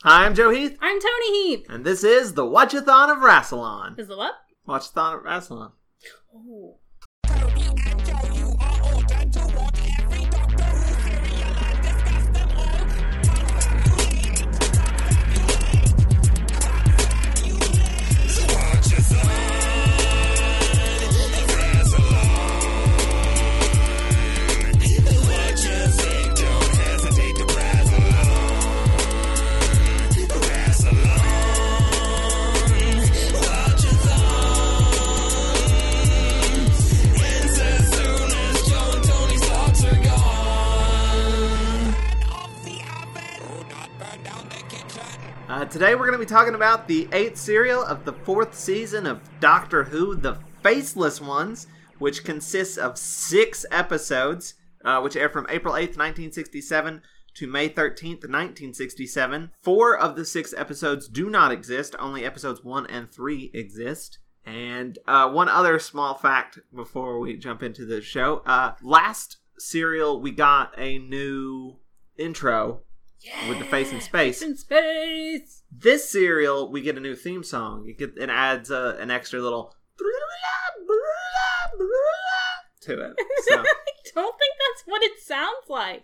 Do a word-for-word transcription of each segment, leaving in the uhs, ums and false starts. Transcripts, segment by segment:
Hi, I'm Joe Heath. I'm Tony Heath. And this is the Watchathon of Rassilon. Is the what? Watchathon of Rassilon. Oh. Uh, today we're going to be talking about the eighth serial of the fourth season of Doctor Who, The Faceless Ones, which consists of six episodes, uh, which aired from April eighth, nineteen sixty-seven to May thirteenth, nineteen sixty-seven. Four of the six episodes do not exist. Only episodes one and three exist. And uh, one other small fact before we jump into the show. Uh, last serial, we got a new intro. Yeah, with the Face in Space. Face in Space. This serial, we get a new theme song. It, get, it adds uh, an extra little to it. So. I don't think that's what it sounds like.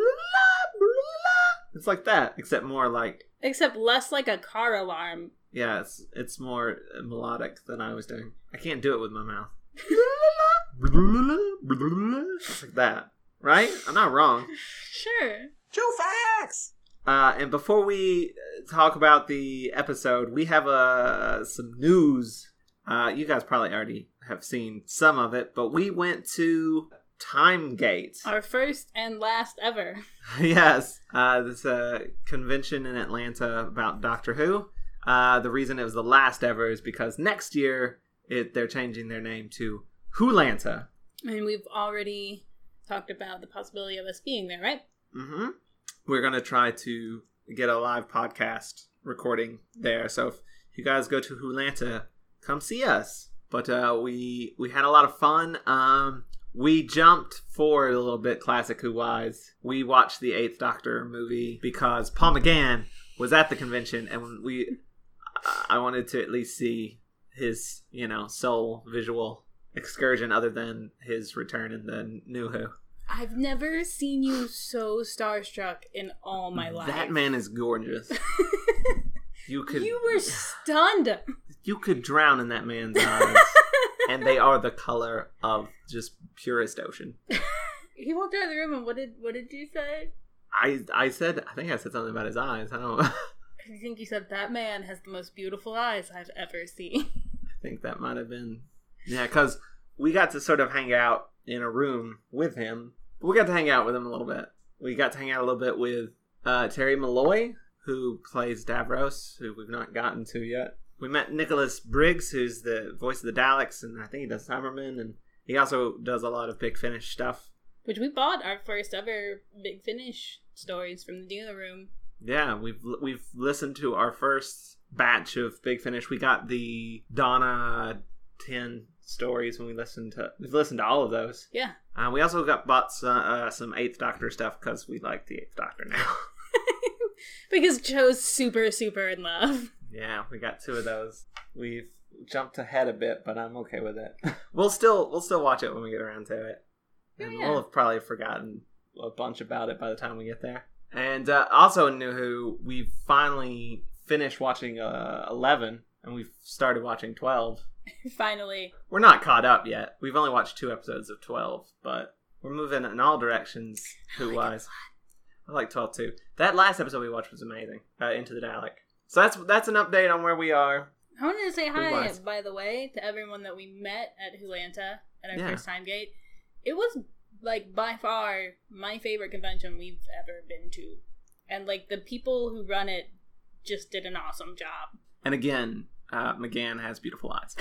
It's like that, except more like... Except less like a car alarm. Yeah, it's, it's more melodic than I was doing. I can't do it with my mouth. It's like that. Right? I'm not wrong. Sure. True facts! Uh, and before we talk about the episode, we have uh, some news. Uh, you guys probably already have seen some of it, but we went to Timegate. Our first and last ever. Yes. Uh, this uh, convention in Atlanta about Doctor Who. Uh, the reason it was the last ever is because next year it, they're changing their name to Wholanta. And we've already talked about the possibility of us being there, right? Mm-hmm. We're going to try to get a live podcast recording there. So if you guys go to Wholanta, come see us. But uh, we we had a lot of fun. Um, we jumped forward a little bit, classic Who-wise. We watched the eighth Doctor movie because Paul McGann was at the convention, and we I wanted to at least see his, you know, sole visual excursion other than his return in the New Who. I've never seen you so starstruck in all my life. That man is gorgeous. You could You were stunned. You could drown in that man's eyes. And they are the color of just purest ocean. He walked out of the room and what did what did you say? I I said I think I said something about his eyes. I don't know. I think you said that man has the most beautiful eyes I've ever seen. I think that might have been yeah, because we got to sort of hang out in a room with him. We got to hang out with him a little bit. We got to hang out a little bit with uh, Terry Malloy, who plays Davros, who we've not gotten to yet. We met Nicholas Briggs, who's the voice of the Daleks, and I think he does Cybermen, and he also does a lot of Big Finish stuff. Which we bought our first ever Big Finish stories from the dealer room. Yeah, we've we've listened to our first batch of Big Finish. We got the Donna ten stories when we listened to we've listened to all of those. Yeah. Uh, we also got bought some, uh, some Eighth Doctor stuff because we like the Eighth Doctor now. Because Joe's super super in love. Yeah, we got two of those. We've jumped ahead a bit, but I'm okay with it. we'll still we'll still watch it when we get around to it, and yeah. We'll have probably forgotten a bunch about it by the time we get there. And uh, also in New Who, we finally finished watching uh, eleven, and we've started watching twelve. Finally. We're not caught up yet. We've only watched two episodes of twelve, but we're moving in all directions Who-wise. I like twelve too. That last episode we watched was amazing. Uh, Into the Dalek. So that's that's an update on where we are. I wanted to say hi, by the way, to everyone that we met at Wholanta at our yeah. first Timegate. It was, like, by far my favorite convention we've ever been to. And, like, the people who run it just did an awesome job. And again, uh, McGann has beautiful eyes.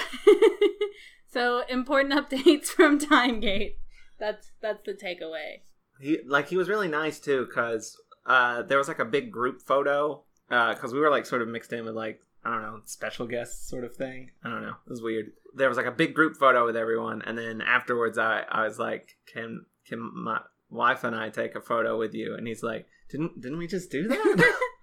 So, important updates from Timegate. That's that's the takeaway. He like he was really nice too, because uh, there was like a big group photo, because uh, we were like sort of mixed in with like I don't know special guests sort of thing. I don't know, it was weird. There was like a big group photo with everyone, and then afterwards I, I was like, can can my wife and I take a photo with you? And he's like, didn't didn't we just do that?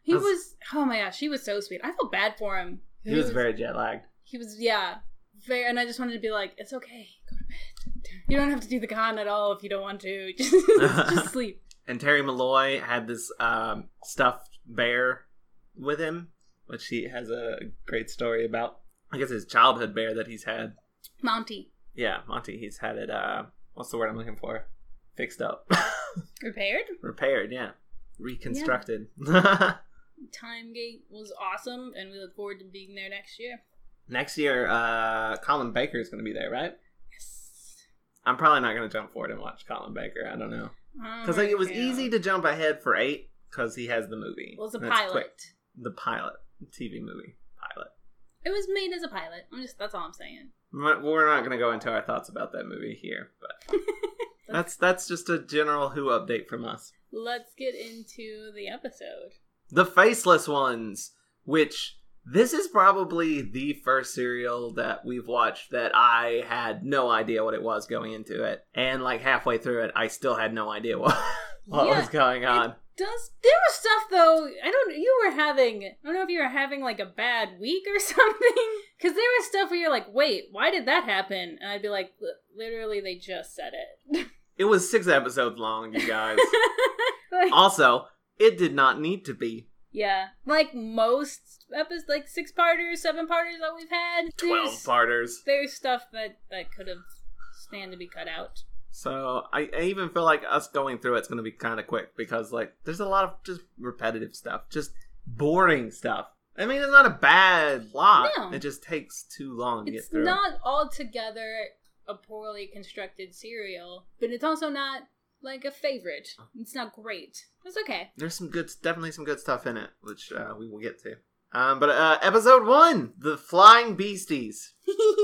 He was, was, oh my gosh, he was so sweet. I felt bad for him. He, he was, was very jet lagged. He was, yeah. Very, and I just wanted to be like, it's okay. Go to bed. You don't have to do the con at all if you don't want to. Just, just sleep. And Terry Malloy had this um, stuffed bear with him, which he has a great story about. I guess his childhood bear that he's had. Monty. Yeah, Monty. He's had it, uh, what's the word I'm looking for? Fixed up. Repaired? Repaired, yeah. Reconstructed. Yeah. Timegate was awesome, and we look forward to being there next year. Next year, uh, Colin Baker is going to be there, right? Yes. I'm probably not going to jump forward and watch Colin Baker. I don't know. Because oh like, it was easy to jump ahead for eight, because he has the movie. Well, it's a pilot. Quick. The pilot. T V movie. Pilot. It was made as a pilot. I'm just, that's all I'm saying. We're not going to go into our thoughts about that movie here, but that's that's just a general Who update from us. Let's get into the episode. The Faceless Ones, which this is probably the first serial that we've watched that I had no idea what it was going into it. And like halfway through it, I still had no idea what, what yeah, was going on. It does there was stuff though, I don't you were having I don't know if you were having like a bad week or something. Because there was stuff where you're like, wait, why did that happen? And I'd be like, literally they just said it. It was six episodes long, you guys. Like, also, it did not need to be. Yeah. Like most episodes, like six-parters, seven-parters that we've had. Twelve-parters. There's stuff that, that could have stand to be cut out. So, I, I even feel like us going through it's going to be kind of quick. Because, like, there's a lot of just repetitive stuff. Just boring stuff. I mean, it's not a bad plot. No. It just takes too long to it's get through. It's not altogether a poorly constructed serial. But it's also not... like a favorite. It's not great. It's okay. There's some good, definitely some good stuff in it, which uh, we will get to. Um, but uh, episode one, the Flying Beasties.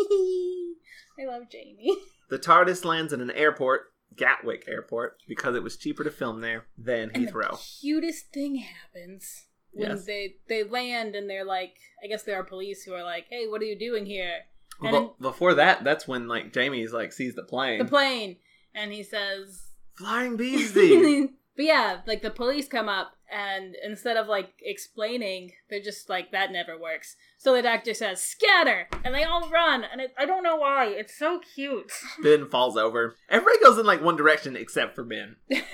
I love Jamie. The TARDIS lands in an airport, Gatwick Airport, because it was cheaper to film there than and Heathrow. The cutest thing happens when yes. they they land and they're like, I guess there are police who are like, "Hey, what are you doing here?" And well, in, before that, that's when like Jamie's like sees the plane. The plane, and he says. Flying Beastie. But yeah, like the police come up and instead of like explaining, they're just like, that never works. So the doctor says, scatter! And they all run. And it, I don't know why. It's so cute. Ben falls over. Everybody goes in like one direction except for Ben.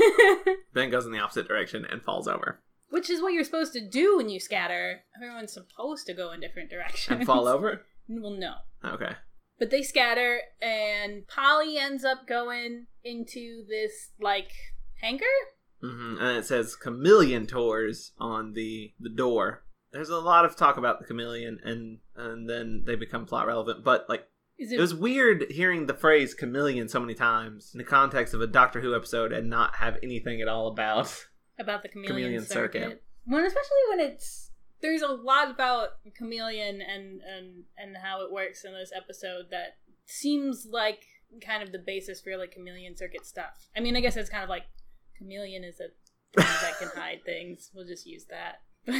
Ben goes in the opposite direction and falls over. Which is what you're supposed to do when you scatter. Everyone's supposed to go in different directions. And fall over? Well, no. Okay. But they scatter, and Polly ends up going into this, like, hangar? Mm-hmm. And it says Chameleon Tours on the, the door. There's a lot of talk about the chameleon, and, and then they become plot relevant. But, like, Is it... it was weird hearing the phrase chameleon so many times in the context of a Doctor Who episode and not have anything at all about... About the chameleon, chameleon circuit. circuit. Well, especially when it's... There's a lot about Chameleon and, and, and how it works in this episode that seems like kind of the basis for like Chameleon Circuit stuff. I mean, I guess it's kind of like Chameleon is a thing that can hide things. We'll just use that.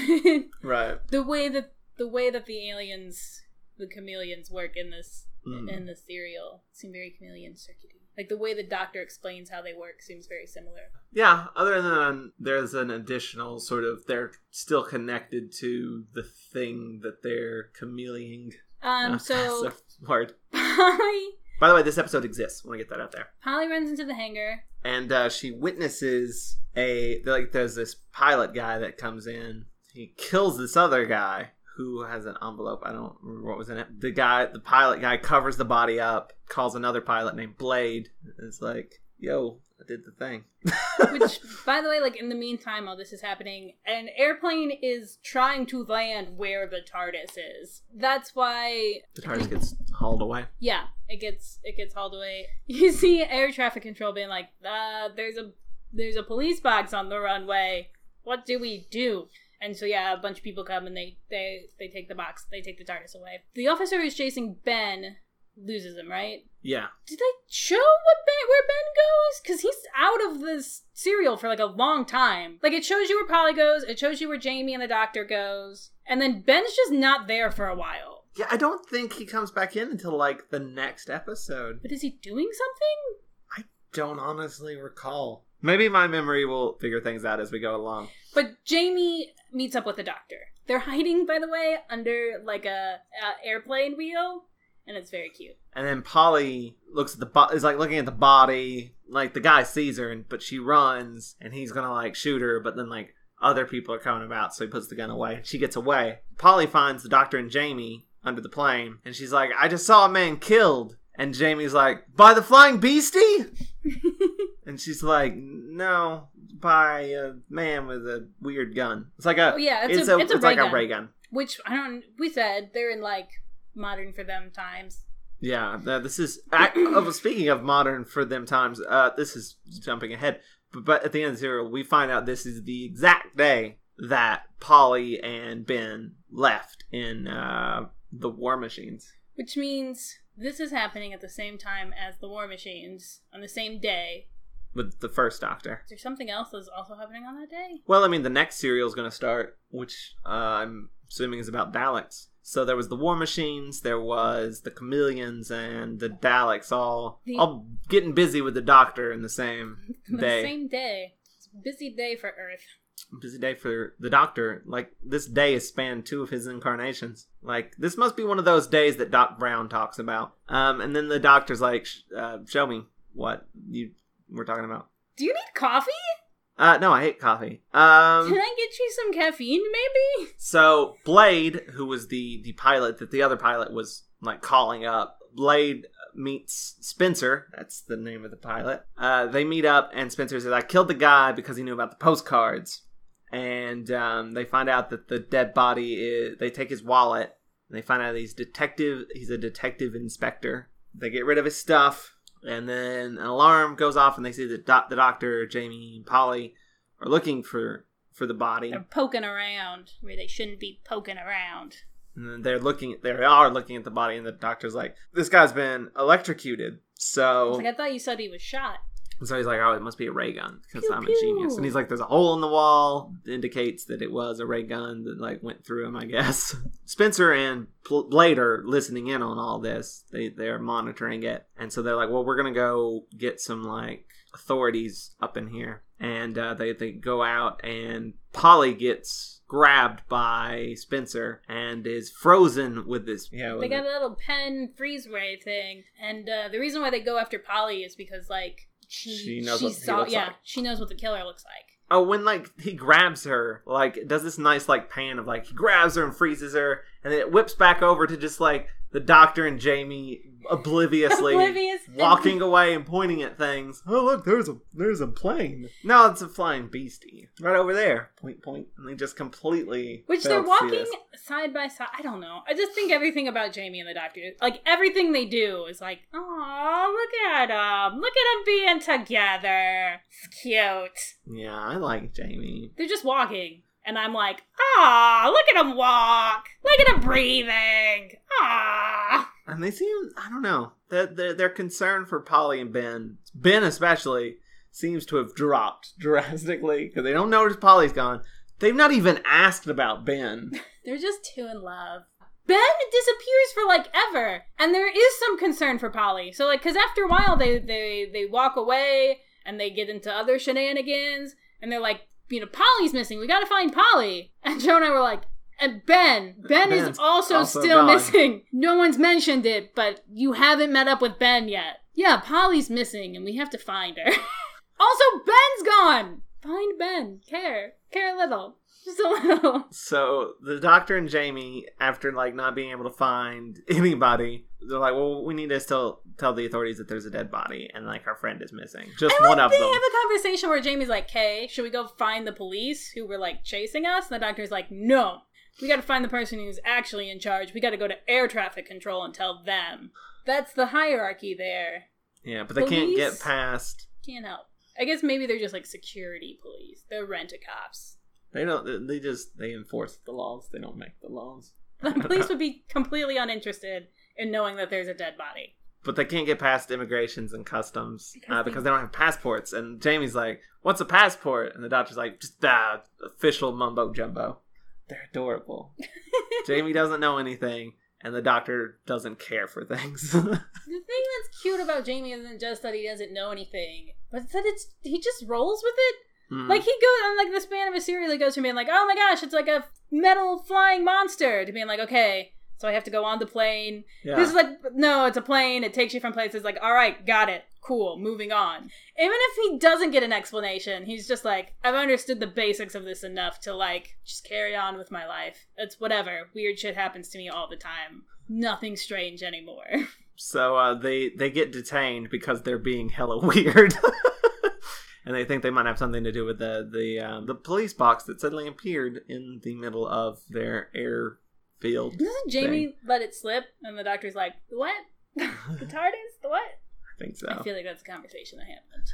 Right. The way that the way that the aliens, the chameleons work in this mm. in this serial seem very Chameleon Circuity. Like, the way the Doctor explains how they work seems very similar. Yeah, other than there's an additional sort of, they're still connected to the thing that they're chameleoning. Um, uh, so... Word. Polly... By the way, this episode exists. I want to get that out there. Polly runs into the hangar. And uh, she witnesses a... Like, there's this pilot guy that comes in. He kills this other guy who has an envelope. I don't remember what was in it. The guy, the pilot guy, covers the body up, calls another pilot named Blade. It's like, yo, I did the thing. Which, by the way, like, in the meantime, while this is happening, an airplane is trying to land where the TARDIS is. That's why... The TARDIS gets hauled away. Yeah, it gets it gets hauled away. You see air traffic control being like, uh, there's a there's a police box on the runway. What do we do? And so, yeah, a bunch of people come and they, they, they take the box. They take the TARDIS away. The officer who's chasing Ben loses him, right? Yeah. Did they show what Ben, where Ben goes? Because he's out of this serial for, like, a long time. Like, it shows you where Polly goes. It shows you where Jamie and the Doctor goes. And then Ben's just not there for a while. Yeah, I don't think he comes back in until, like, the next episode. But is he doing something? I don't honestly recall. Maybe my memory will figure things out as we go along. But Jamie meets up with the doctor. They're hiding, by the way, under like a, a airplane wheel, and it's very cute. And then Polly looks at the bo- is like looking at the body, like the guy sees her, and but she runs, and he's gonna like shoot her, but then like other people are coming about, so he puts the gun away. She gets away. Polly finds the doctor and Jamie under the plane, and she's like, "I just saw a man killed." And Jamie's like, "By the flying beastie?" And she's like, "No, by a man with a weird gun." It's like a oh, yeah, it's, it's a, a it's, a it's ray like gun, a ray gun. Which I don't. We said they're in like modern for them times. Yeah, uh, this is. I, oh, speaking of modern for them times, uh, this is jumping ahead. But, but at the end of the serial, we find out this is the exact day that Polly and Ben left in uh, the War Machines. Which means this is happening at the same time as the War Machines on the same day. With the first Doctor. Is there something else that's also happening on that day? Well, I mean, the next serial is going to start, which uh, I'm assuming is about Daleks. So there was the War Machines, there was the Chameleons, and the Daleks all the... all getting busy with the Doctor in the same day. The same day. It's a busy day for Earth. Busy day for the Doctor. Like, this day has spanned two of his incarnations. Like, this must be one of those days that Doc Brown talks about. Um, and then the Doctor's like, uh, show me what you were talking about. Do you need coffee? Uh, no, I hate coffee. Um, Can I get you some caffeine, maybe? So, Blade, who was the, the pilot that the other pilot was, like, calling up, Blade meets Spencer. That's the name of the pilot. Uh, they meet up, and Spencer says, "I killed the guy because he knew about the postcards." And um, they find out that the dead body is... They take his wallet, and they find out he's detective. He's a detective inspector. They get rid of his stuff. And then an alarm goes off, and they see that doc- the doctor, Jamie, and Polly are looking for, for the body. They're poking around where they shouldn't be poking around. And they're looking. They are looking at the body, and the doctor's like, "This guy's been electrocuted." So, I, like, I thought you said he was shot. So he's like, "Oh, it must be a ray gun because pew, I'm pew. a genius." And he's like, "There's a hole in the wall that indicates that it was a ray gun that like went through him, I guess." Spencer and Blade are listening in on all this. They they're monitoring it, and so they're like, "Well, we're gonna go get some like authorities up in here." And uh, they they go out, and Polly gets grabbed by Spencer and is frozen with this. Yeah, they got it. a little pen freeze ray thing, and uh, the reason why they go after Polly is because like. She, she knows she what saw, he looks yeah, like. she knows what the killer looks like. Oh, when, like, he grabs her, like, does this nice, like, pan of, like, he grabs her and freezes her, and then it whips back over to just, like, the Doctor and Jamie obliviously Oblivious. walking away and pointing at things. Oh, look, there's a there's a plane. No, it's a flying beastie. Right over there. Point, point. And they just completely... Which they're walking side by side. I don't know. I just think everything about Jamie and the Doctor, like, everything they do is like, oh, look at them. Look at them being together. It's cute. Yeah, I like Jamie. They're just walking. And I'm like, ah, look at him walk. Look at him breathing. Ah. And they seem, I don't know, their, their, their concern for Polly and Ben, Ben especially, seems to have dropped drastically. Because they don't notice Polly's gone. They've not even asked about Ben. They're just too in love. Ben disappears for, like, ever. And there is some concern for Polly. So, like, because after a while, they, they, they walk away, and they get into other shenanigans, and they're like, you know, Polly's missing. We gotta find Polly. And Joe and I were like, and Ben. Ben Ben's is also, also still gone. Missing. No one's mentioned it, but you haven't met up with Ben yet. Yeah, Polly's missing, and we have to find her. Also, Ben's gone! Find Ben. Care. Care a little. Just a little. So, the Doctor and Jamie, after, like, not being able to find anybody, they're like, well, we need to still tell the authorities that there's a dead body, and, like, our friend is missing. Just I one like of they them. They have a conversation where Jamie's like, hey, should we go find the police who were, like, chasing us? And the Doctor's like, no. We gotta find the person who's actually in charge. We gotta go to air traffic control and tell them. That's the hierarchy there. Yeah, but they police can't get past... Can't help. I guess maybe they're just, like, security police. They're rent-a-cops. They don't, they just, they enforce the laws. They don't make the laws. The police would be completely uninterested in knowing that there's a dead body. But they can't get past immigrations and customs because, uh, because they don't have passports. And Jamie's like, what's a passport? And the Doctor's like, just uh, official mumbo jumbo. They're adorable. Jamie doesn't know anything. and the doctor doesn't care for things. The thing that's cute about Jamie isn't just that he doesn't know anything, but that it's he just rolls with it. Mm. Like, he goes on, like, the span of a serial, he goes from being like, oh my gosh, it's like a metal flying monster, to being like, okay, so I have to go on the plane. Yeah. This is like, no, it's a plane, it takes you from places, like, alright, got it, cool, moving on. Even if he doesn't get an explanation, he's just like, I've understood the basics of this enough to, like, just carry on with my life. It's whatever, weird shit happens to me all the time. Nothing strange anymore. So, uh, they, they get detained because they're being hella weird. And they think they might have something to do with the the um, the police box that suddenly appeared in the middle of their airfield. Doesn't Jamie thing. let it slip? And the doctor's like, the what? The TARDIS? The what? I think so. I feel like that's a conversation that happened.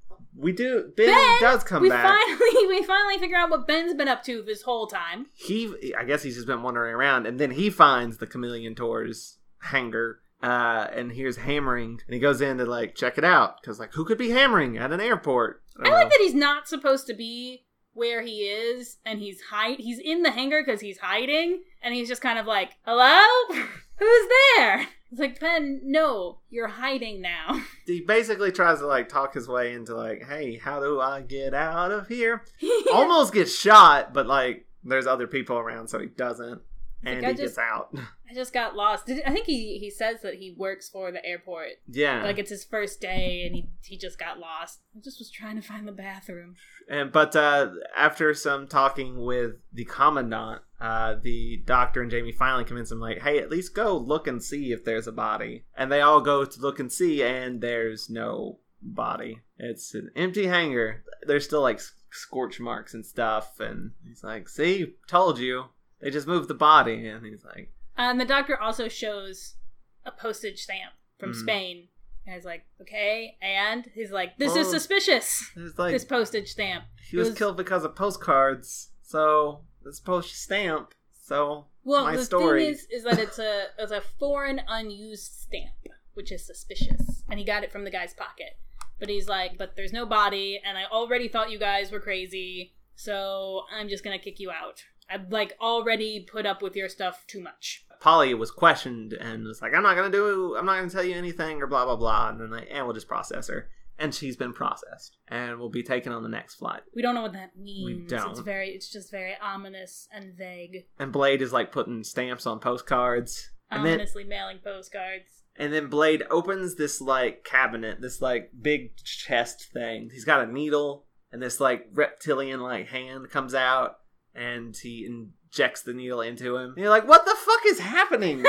We do. Ben, ben does come we back. Finally, we finally figure out what Ben's been up to this whole time. He, I guess he's just been wandering around, and then he finds the Chameleon Tours hangar. Uh, and hears hammering, and he goes in to, like, check it out, because, like, who could be hammering at an airport? I, I like that he's not supposed to be where he is, and he's hide- he's in the hangar because he's hiding, and he's just kind of like, hello? Who's there? It's like, Ben, no, you're hiding now. He basically tries to, like, talk his way into, like, hey, how do I get out of here? Almost gets shot, but, like, there's other people around, so he doesn't. And like, he just, gets out. I just got lost. Did, I think he, he says that he works for the airport. Yeah. Like, it's his first day, and he he just got lost. I just was trying to find the bathroom. And But uh, after some talking with the Commandant, uh, the doctor and Jamie finally convince him, like, hey, at least go look and see if there's a body. And they all go to look and see, and there's no body. It's an empty hangar. There's still, like, scorch marks and stuff. And he's like, see, told you. They just moved the body, and he's like... And the doctor also shows a postage stamp from mm-hmm. Spain. And he's like, okay, and? He's like, this well, is suspicious, like, this postage stamp. He was, was killed because of postcards, so this postage stamp, so well, my the story... thing is, is that it's a, it's a foreign unused stamp, which is suspicious. And he got it from the guy's pocket. But he's like, but there's no body, and I already thought you guys were crazy, so I'm just gonna kick you out. I've, like, already put up with your stuff too much. Polly was questioned and was like, I'm not going to do, I'm not going to tell you anything or blah, blah, blah. And then like, and we'll just process her. And she's been processed and will be taken on the next flight. We don't know what that means. We don't. It's very, it's just very ominous and vague. And Blade is like putting stamps on postcards. And Ominously then, mailing postcards. And then Blade opens this like cabinet, this like big chest thing. He's got a needle and this like reptilian like hand comes out. And he injects the needle into him. And you're like, what the fuck is happening?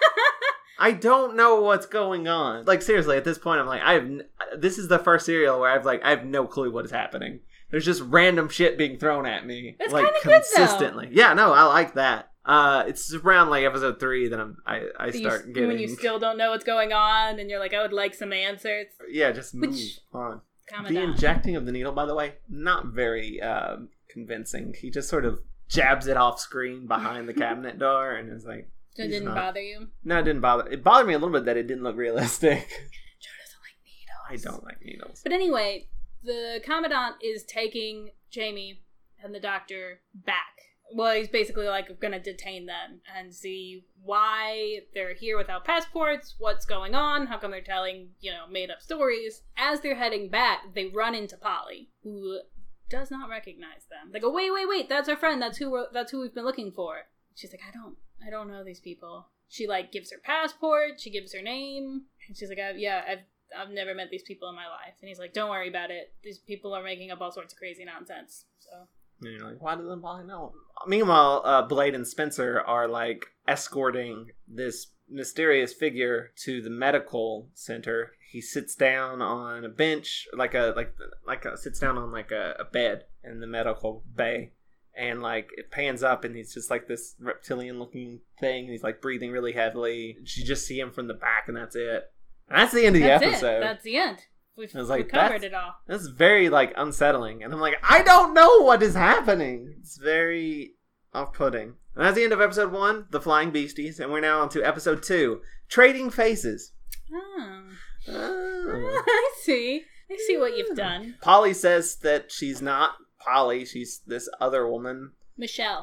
I don't know what's going on. Like, seriously, at this point, I'm like, I have. N- this is the first serial where I've like, I have no clue what is happening. There's just random shit being thrown at me, That's like consistently. Good, yeah, no, I like that. Uh, it's around like episode three that I'm. I, I start you, getting when you still don't know what's going on, and you're like, I would like some answers. Yeah, just move Which, on. The down. Injecting of the needle, by the way, not very. Uh, convincing. He just sort of jabs it off screen behind the cabinet door and is like... So it didn't not... bother you? No, it didn't bother. It bothered me a little bit that it didn't look realistic. Joe doesn't like needles. I don't like needles. But anyway, the Commandant is taking Jamie and the doctor back. Well, he's basically like going to detain them and see why they're here without passports, what's going on, how come they're telling, you know, made up stories. As they're heading back, they run into Polly, who does not recognize them. They go, wait, wait, wait, that's our friend. That's who we're, that's who we've been looking for. She's like, I don't, I don't know these people. She like gives her passport. She gives her name. And she's like, I, yeah, I've, I've never met these people in my life. And he's like, don't worry about it. These people are making up all sorts of crazy nonsense. So. And you're like, why doesn't Polly know? Meanwhile, uh, Blade and Spencer are like escorting this mysterious figure to the medical center. He sits down on a bench, like a like like a, sits down on like a, a bed in the medical bay, and like it pans up, and he's just like this reptilian looking thing. He's like breathing really heavily. You just see him from the back, and that's it. And that's the end of the that's episode. It. That's the end. We've, I was like, we covered it all. That's very like unsettling, and I'm like, I don't know what is happening. It's very off-putting. And that's the end of episode one, The Flying Beasties, and we're now on to episode two, Trading Faces. Oh. Oh. I see. I see what you've done. Polly says that she's not Polly. She's this other woman. Michelle.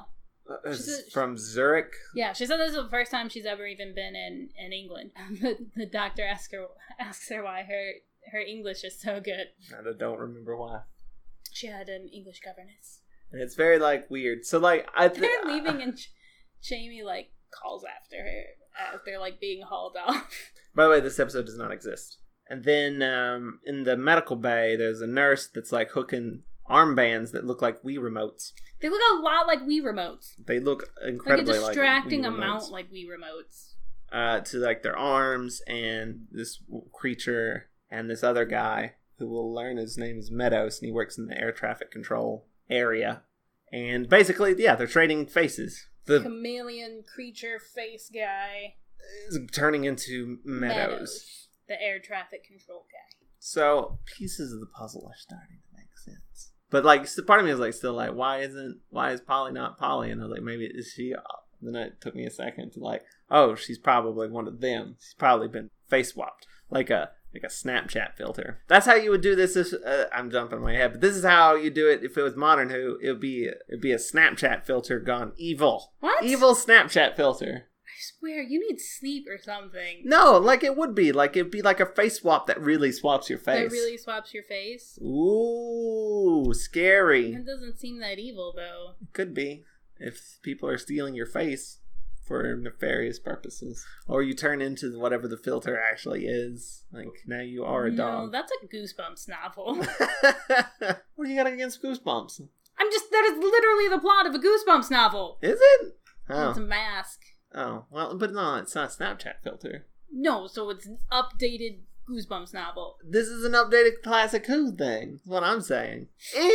Uh, from Zurich. Yeah, she said this is the first time she's ever even been in, in England. the, the doctor asks her asks her why her her English is so good. I don't remember why. She had an English governess. And it's very like weird. So like I th- they're leaving and Ch- Jamie like calls after her as they're like being hauled off. By the way, this episode does not exist. And then um, in the medical bay, there's a nurse that's like hooking armbands that look like Wii remotes. They look a lot like Wii remotes. They look incredibly like a distracting like amount like Wii remotes. Uh, to like their arms, and this creature and this other guy who will learn his name is Meadows, and he works in the air traffic control area. And basically, yeah, they're trading faces. The chameleon creature face guy is turning into Meadows. Meadows, the air traffic control guy. So pieces of the puzzle are starting to make sense. But like, part of me is like, still like, why isn't, why is Polly not Polly? And I was like, maybe is she? Then it took me a second to like, oh, she's probably one of them. She's probably been face swapped, like a like a Snapchat filter. That's how you would do this. If, uh, I'm jumping my head, but this is how you do it. If it was Modern Who, it would be it'd be a Snapchat filter gone evil. What? Evil Snapchat filter. I swear, you need sleep or something. No, like it would be. Like it'd be like a face swap that really swaps your face. That really swaps your face? Ooh, scary. It doesn't seem that evil, though. It could be. If people are stealing your face for nefarious purposes. Or you turn into whatever the filter actually is. Like, now you are a no, dog. No, that's a Goosebumps novel. What do you got against Goosebumps? I'm just, that is literally the plot of a Goosebumps novel. Is it? Oh. It's a mask. Oh, well, but no, it's not a Snapchat filter. No, so it's an updated Goosebumps novel. This is an updated Classic Who thing. That's what I'm saying.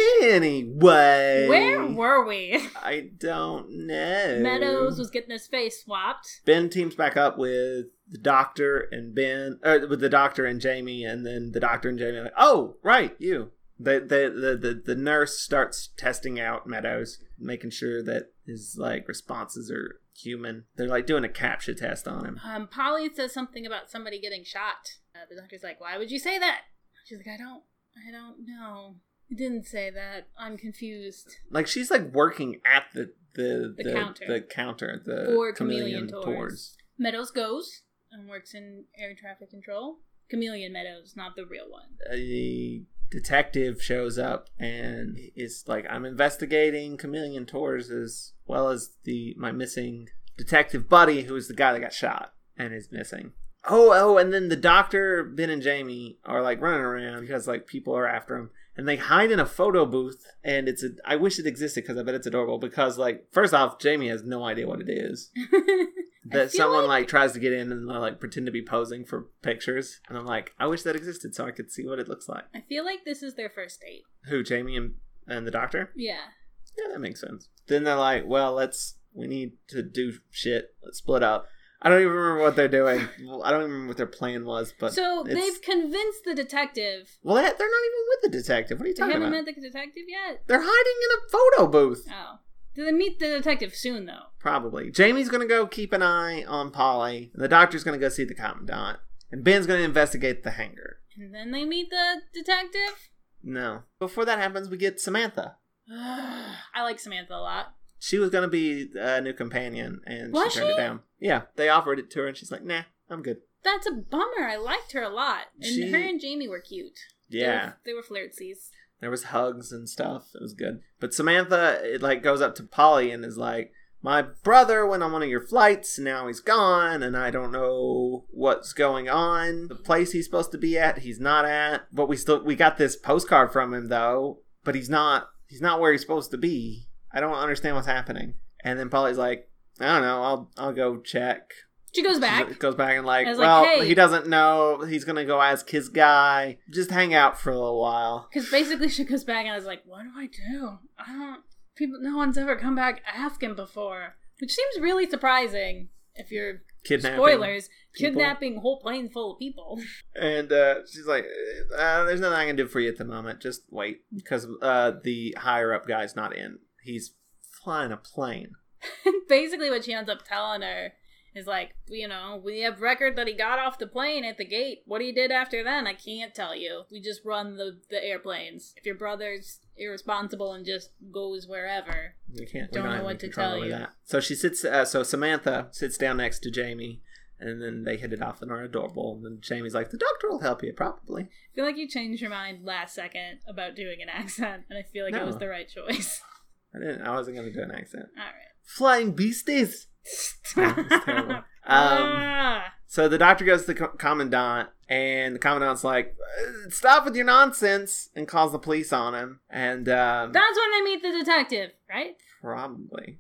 Anyway. Where were we? I don't know. Meadows was getting his face swapped. Ben teams back up with the Doctor and Ben, or with the Doctor and Jamie, and then the Doctor and Jamie are like, oh, right, you. The, the the the the nurse starts testing out Meadows, making sure that his like responses are human. They're like doing a CAPTCHA test on him. Um, Polly says something about somebody getting shot. Uh, the doctor's like, "Why would you say that?" She's like, "I don't, I don't know. I didn't say that. I'm confused." Like she's like working at the the the, the counter, the counter, the for Chameleon, Chameleon Tours. Tours. Meadows goes and works in air traffic control. Chameleon Meadows, not the real one. A detective shows up and is like, I'm investigating Chameleon Tours as well as the my missing detective buddy, who is the guy that got shot and is missing. Oh, oh, and then the Doctor, Ben, and Jamie are like running around because like people are after him, and they hide in a photo booth. And it's a, I wish it existed because I bet it's adorable. Because like, first off, Jamie has no idea what it is. That someone like... like tries to get in and like pretend to be posing for pictures, and I'm like, I wish that existed so I could see what it looks like. I feel like this is their first date. Who, Jamie and and the Doctor? Yeah. Yeah, that makes sense. Then they're like, well, let's we need to do shit. Let's split up. I don't even remember what they're doing. I don't even remember what their plan was. But so they've convinced the detective. Well, they're not even with the detective. What are you talking about? They haven't met the detective yet. They're hiding in a photo booth. Oh. Do they meet the detective soon, though? Probably. Jamie's going to go keep an eye on Polly. And the Doctor's going to go see the Commandant. And Ben's going to investigate the hangar. And then they meet the detective? No. Before that happens, we get Samantha. I like Samantha a lot. She was going to be a new companion, and was she turned she? it down. Yeah, they offered it to her, and she's like, nah, I'm good. That's a bummer. I liked her a lot. And she... her and Jamie were cute. Yeah. They were, they were flirtsies. There was hugs and stuff. It was good. But Samantha, it, like, goes up to Polly and is like, my brother went on one of your flights, and now he's gone, and I don't know what's going on. The place he's supposed to be at, he's not at. But we still, we got this postcard from him, though. But he's not, he's not where he's supposed to be. I don't understand what's happening. And then Polly's like, I don't know, I'll, I'll go check. She goes back. She goes back and like, and well, like, hey. He doesn't know. He's going to go ask his guy. Just hang out for a little while. Because basically she goes back and I was like, what do I do? I don't, people, no one's ever come back asking before. Which seems really surprising if you're, kidnapping spoilers, people. Kidnapping a whole plane full of people. And uh, she's like, uh, there's nothing I can do for you at the moment. Just wait. Because uh, the higher up guy's not in. He's flying a plane. Basically what she ends up telling her He's like, you know, we have record that he got off the plane at the gate. What he did after then, I can't tell you. We just run the, the airplanes. If your brother's irresponsible and just goes wherever, we can't. Don't we don't know what to tell you. That. So she sits. Uh, so Samantha sits down next to Jamie, and then they hit it off and are adorable. And then Jamie's like, "The doctor will help you, probably." I feel like you changed your mind last second about doing an accent, and I feel like no. it was the right choice. I didn't. I wasn't going to do an accent. All right. Flying beasties. That's terrible. Um, ah. So the doctor goes to the co- commandant, and the commandant's like, "Stop with your nonsense," and calls the police on him. And um, that's when they meet the detective, right? Probably.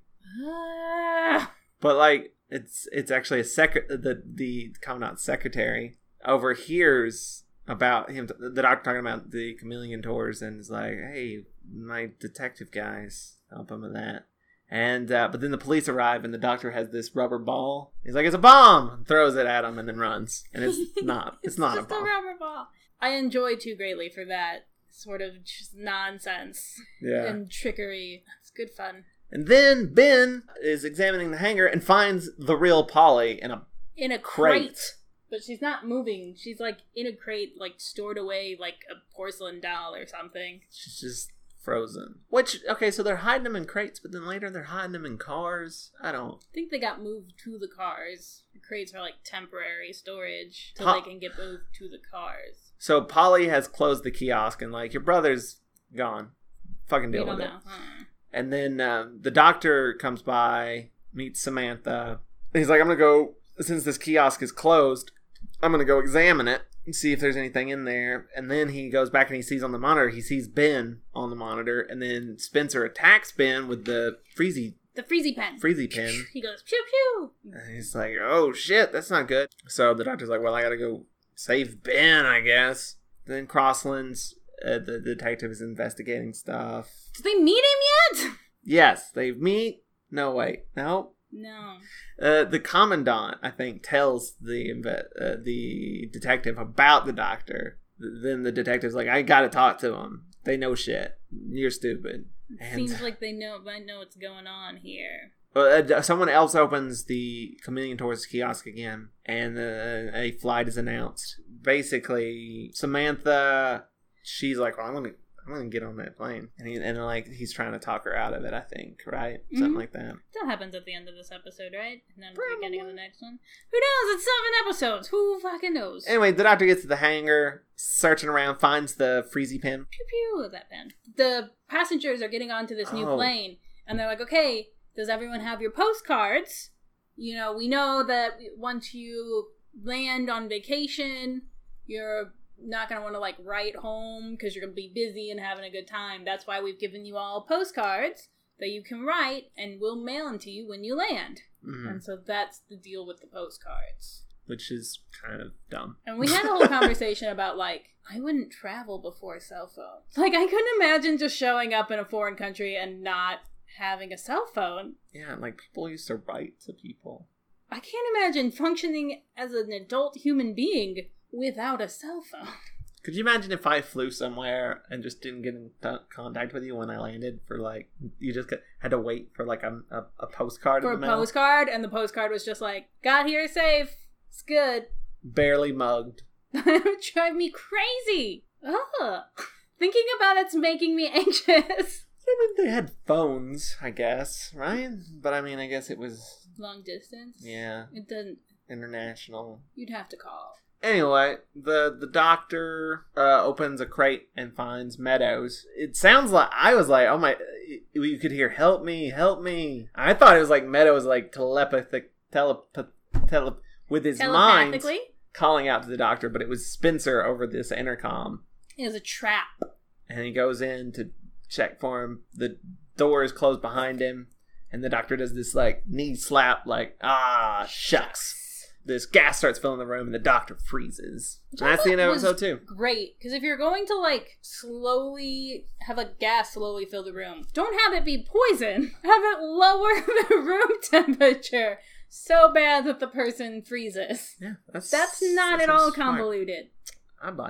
Ah. But like, it's it's actually a sec- the the commandant's secretary overhears about him, the doctor talking about the chameleon tours, and is like, "Hey, my detective guys, help him with that." And uh, but then the police arrive, and the doctor has this rubber ball. He's like, "It's a bomb!" and throws it at him, and then runs. And it's not. It's, it's not just a bomb. a rubber ball. I enjoy too greatly for that sort of just nonsense yeah. and trickery. It's good fun. And then Ben is examining the hangar and finds the real Polly in a in a crate. crate. But she's not moving. She's like in a crate, like stored away like a porcelain doll or something. She's just frozen. Which, okay, so they're hiding them in crates, but then later they're hiding them in cars. I don't... I think they got moved to the cars. The crates are like temporary storage so po- they can get moved to the cars. So Polly has closed the kiosk and like, your brother's gone. Fucking deal with it. Huh. And then uh, the doctor comes by, meets Samantha. And he's like, I'm going to go, since this kiosk is closed, I'm going to go examine it and see if there's anything in there. And then he goes back and he sees on the monitor, he sees Ben on the monitor. And then Spencer attacks Ben with the freezy The freezy pen. Freezy pen. He goes, pew pew. And he's like, oh shit, that's not good. So the doctor's like, well, I got to go save Ben, I guess. Then Crossland's, uh, the detective is investigating stuff. Did they meet him yet? Yes, they meet. No, wait. No. No. Uh, the commandant, I think, tells the uh, the detective about the doctor. Then the detective's like, I gotta talk to him. They know shit. You're stupid. It and seems like they know might know what's going on here. Uh, someone else opens the Chameleon Tours kiosk again, and uh, a flight is announced. Basically, Samantha, she's like, well, I'm gonna I'm gonna get on that plane, and he, and like he's trying to talk her out of it, I think, right? Mm-hmm. Something like that. That happens at the end of this episode, right? And then the beginning of the next one. Who knows? It's seven episodes. Who fucking knows? Anyway, the doctor gets to the hangar, searching around, finds the freezy pen. Pew pew, that pen. The passengers are getting onto this new oh. plane, and they're like, okay, does everyone have your postcards? You know, we know that once you land on vacation, you're not going to want to, like, write home because you're going to be busy and having a good time. That's why we've given you all postcards that you can write, and we'll mail them to you when you land. Mm-hmm. And so that's the deal with the postcards. Which is kind of dumb. And we had a whole conversation about, like, I wouldn't travel before cell phones. Like, I couldn't imagine just showing up in a foreign country and not having a cell phone. Yeah, like, people used to write to people. I can't imagine functioning as an adult human being without a cell phone. Could you imagine if I flew somewhere and just didn't get in t- contact with you when I landed for, like, you just got, had to wait for, like, a, a, a postcard for in the a mail? postcard, and the postcard was just like, got here safe, it's good. Barely mugged. It would drive me crazy. Ugh. Thinking about it's making me anxious. I mean, they had phones, I guess, right? But, I mean, I guess it was... long distance? Yeah. It doesn't... international. You'd have to call. Anyway, the the doctor uh, opens a crate and finds Meadows. It sounds like, I was like, oh my, you could hear, help me, help me. I thought it was like Meadows, like telepathic, telepath, tele, with his mind calling out to the doctor, but it was Spencer over this intercom. It was a trap. And he goes in to check for him. The door is closed behind him, and the doctor does this like knee slap, like, ah, shucks. This gas starts filling the room, and the doctor freezes. And that's the end of episode two. Great, because if you're going to like slowly have a gas slowly fill the room, don't have it be poison. Have it lower the room temperature so bad that the person freezes. Yeah, that's that's not that's at all smart. Convoluted. I buy it.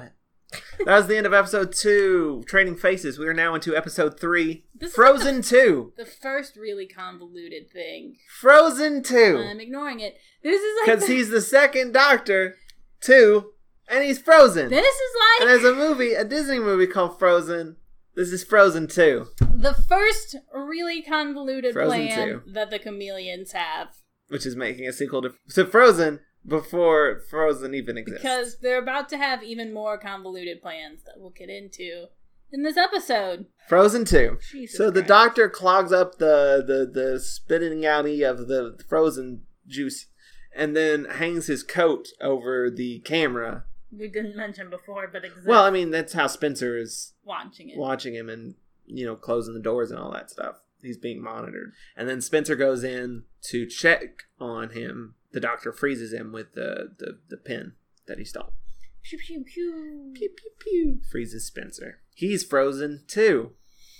That was the end of episode two, Trading Faces. We are now into episode three, this Frozen like the, two. The first really convoluted thing. Frozen two. I'm ignoring it. This is like because the... he's the second Doctor, two, and he's Frozen. This is like and there's a movie, a Disney movie called Frozen. This is Frozen two. The first really convoluted Frozen plan two. that the Chameleons have, which is making a sequel to, to Frozen. Before Frozen even exists. Because they're about to have even more convoluted plans that we'll get into in this episode. Frozen two. Jesus so Christ. The Doctor clogs up the, the, the spitting outie of the frozen juice and then hangs his coat over the camera. We didn't mention before, but exists. Well, I mean, that's how Spencer is watching it. Watching him and, you know, closing the doors and all that stuff. He's being monitored. And then Spencer goes in to check on him. The Doctor freezes him with the, the, the pin that he stole. Pew, pew, pew. Pew, pew, pew. Freezes Spencer. He's frozen, too.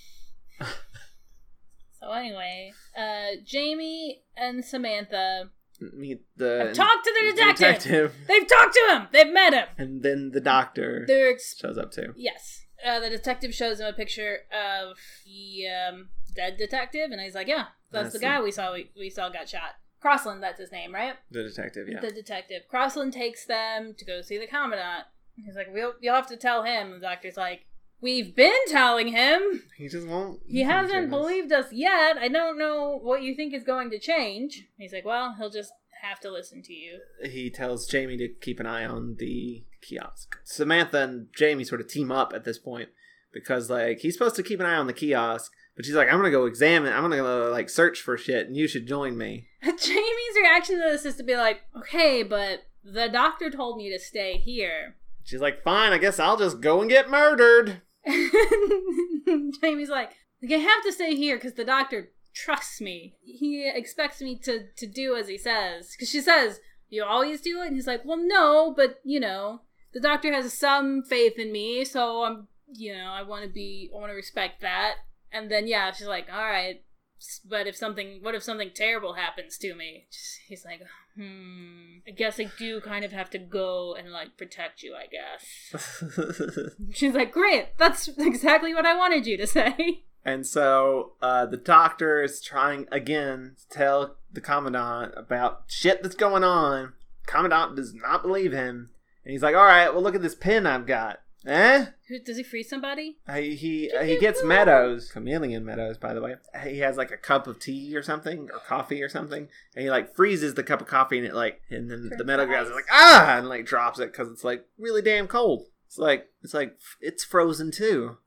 So anyway, uh, Jamie and Samantha meet the... have talked to the detective. the detective. They've talked to him. They've met him. And then the Doctor They're ex- shows up, too. Yes. Uh, the detective shows him a picture of the um, dead detective, and he's like, yeah, that's, that's the guy the... we saw we, we saw got shot. Crossland, that's his name, right? The detective, yeah. The detective. Crossland takes them to go see the Commandant. He's like, we'll, you'll have to tell him. The Doctor's like, we've been telling him. He just won't. He hasn't believed us yet. I don't know what you think is going to change. He's like, well, he'll just have to listen to you. He tells Jamie to keep an eye on the kiosk. Samantha and Jamie sort of team up at this point because, like, he's supposed to keep an eye on the kiosk. But she's like, I'm gonna go examine, I'm gonna go, like, search for shit, and you should join me. Jamie's reaction to this is to be like, okay, but the Doctor told me to stay here. She's like, fine, I guess I'll just go and get murdered. Jamie's like, I have to stay here because the Doctor trusts me. He expects me to, to do as he says. Because she says, you always do it? And he's like, well, no, but, you know, the Doctor has some faith in me, so I'm, you know, I want to be, I want to respect that. And then, yeah, she's like, all right, but if something, what if something terrible happens to me? He's like, hmm, I guess I do kind of have to go and, like, protect you, I guess. She's like, great, that's exactly what I wanted you to say. And so, uh, the Doctor is trying, again, to tell the Commandant about shit that's going on. Commandant does not believe him. And he's like, all right, well, look at this pin I've got. Eh? Who, does he freeze somebody? Uh, he uh, he gets Meadows, Chameleon Meadows, by the way. He has like a cup of tea or something, or coffee or something, and he like freezes the cup of coffee, and it like, and then the Meadow guy's like, ah, and like drops it because it's like really damn cold. It's like it's like it's frozen too.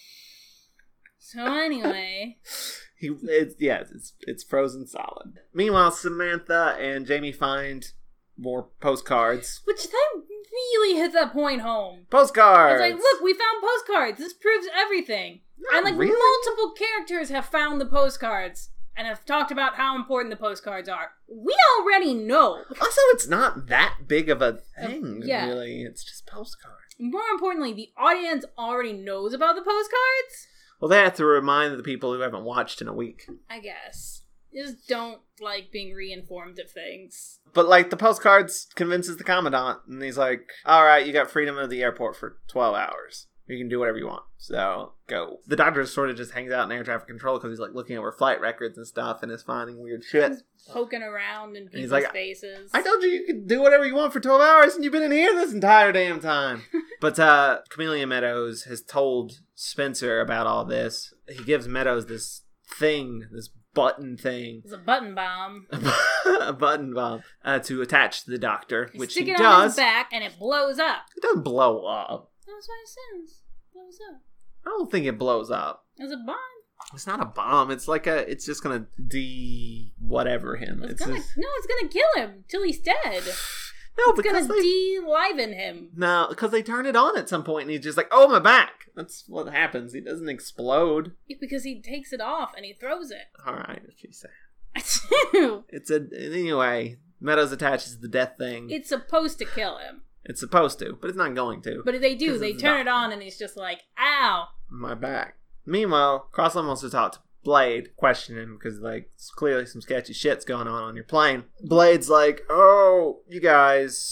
So anyway, he it's yeah it's it's frozen solid. Meanwhile, Samantha and Jamie find more postcards, which they really hit that point home. Postcards. It's like, look, we found postcards. This proves everything. Not and like really? multiple characters have found the postcards and have talked about how important the postcards are. We already know. Also, it's not that big of a thing, uh, yeah. really. It's just postcards. More importantly, the audience already knows about the postcards. Well, they have to remind the people who haven't watched in a week. I guess. Just don't like being re-informed of things. But, like, the postcards convinces the Commandant, and he's like, all right, you got freedom of the airport for twelve hours. You can do whatever you want. So, go. The Doctor sort of just hangs out in air traffic control because he's, like, looking over flight records and stuff and is finding weird shit. He's poking around in people's like, faces. I told you you could do whatever you want for twelve hours, and you've been in here this entire damn time. But, uh, Chameleon Meadows has told Spencer about all this. He gives Meadows this thing, this button thing. It's a button bomb. A button bomb uh, to attach to the Doctor, you which stick he it does. on his back and it blows up. It doesn't blow up. That's what it says. It blows up. I don't think it blows up. It's a bomb. It's not a bomb. It's like a. It's just gonna de whatever him. It's, it's gonna just... no. It's gonna kill him till he's dead. No, it's because gonna they de-liven him. No, because they turn it on at some point, and he's just like, "Oh, my back." That's what happens. He doesn't explode. Because he takes it off and he throws it. All right, if you say. It's It's a anyway. Meadows attaches the death thing. It's supposed to kill him. It's supposed to, but it's not going to. But if they do, they turn it on, and he's just like, "Ow, my back." Meanwhile, Crossland wants to talk to Blade, question him because like clearly some sketchy shit's going on on your plane. Blade's like, "Oh, you guys,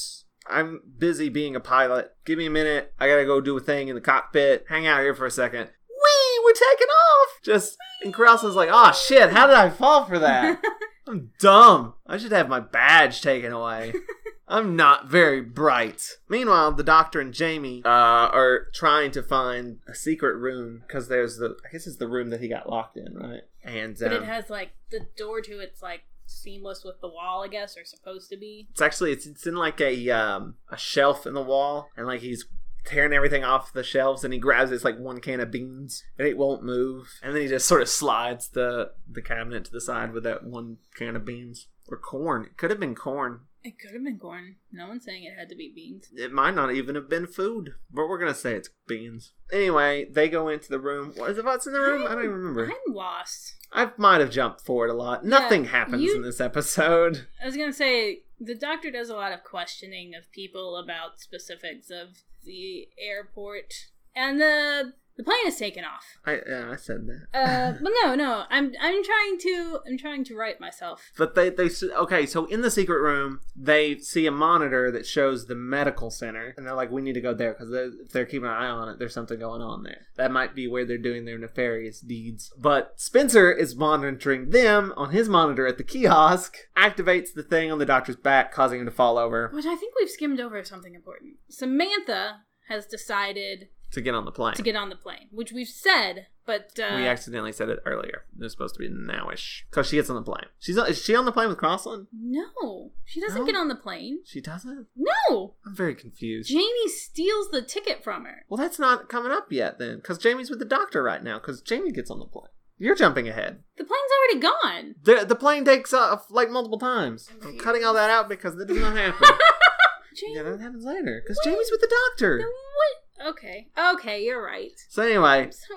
I'm busy being a pilot. Give me a minute. I gotta go do a thing in the cockpit. Hang out here for a second. Whee! We're taking off! Just, and Krauser's like, oh shit, how did I fall for that? I'm dumb. I should have my badge taken away. I'm not very bright. Meanwhile, the Doctor and Jamie uh, are trying to find a secret room because there's the, I guess it's the room that he got locked in, right? And But um, it has, like, the door to it's, like, seamless with the wall, I guess, or supposed to be. It's actually, it's, it's in like a um, a shelf in the wall, and like he's tearing everything off the shelves, and he grabs this like one can of beans, and it won't move, and then he just sort of slides the the cabinet to the side with that one can of beans. Or corn. It could have been corn. It could have been corn. No one's saying it had to be beans. It might not even have been food, but we're gonna say it's beans. Anyway, they go into the room. What is it? What's in the room? I'm, I don't even remember. I'm lost. I might have jumped forward a lot. Nothing yeah, happens you, in this episode. I was gonna say, the Doctor does a lot of questioning of people about specifics of the airport. And the the plane is taken off. I yeah, I said that. Uh, but no, no, I'm I'm trying to I'm trying to right myself. But they they okay, so in the secret room, they see a monitor that shows the medical center, and they're like, we need to go there because if they're keeping an eye on it, there's something going on there. That might be where they're doing their nefarious deeds. But Spencer is monitoring them on his monitor at the kiosk, activates the thing on the Doctor's back, causing him to fall over. Which I think we've skimmed over something important. Samantha has decided to get on the plane. To get on the plane, which we've said, but uh, we accidentally said it earlier. It was supposed to be nowish because she gets on the plane. She's on, is she on the plane with Crossland? No, she doesn't no? get on the plane. She doesn't? No. I'm very confused. Jamie steals the ticket from her. Well, that's not coming up yet then, because Jamie's with the Doctor right now. Because Jamie gets on the plane. You're jumping ahead. The plane's already gone. The the plane takes off like multiple times. I'm cutting all that out because that does not happen. Jamie, yeah, that happens later because Jamie's with the Doctor. The what? Okay. Okay, you're right. So anyway. I'm so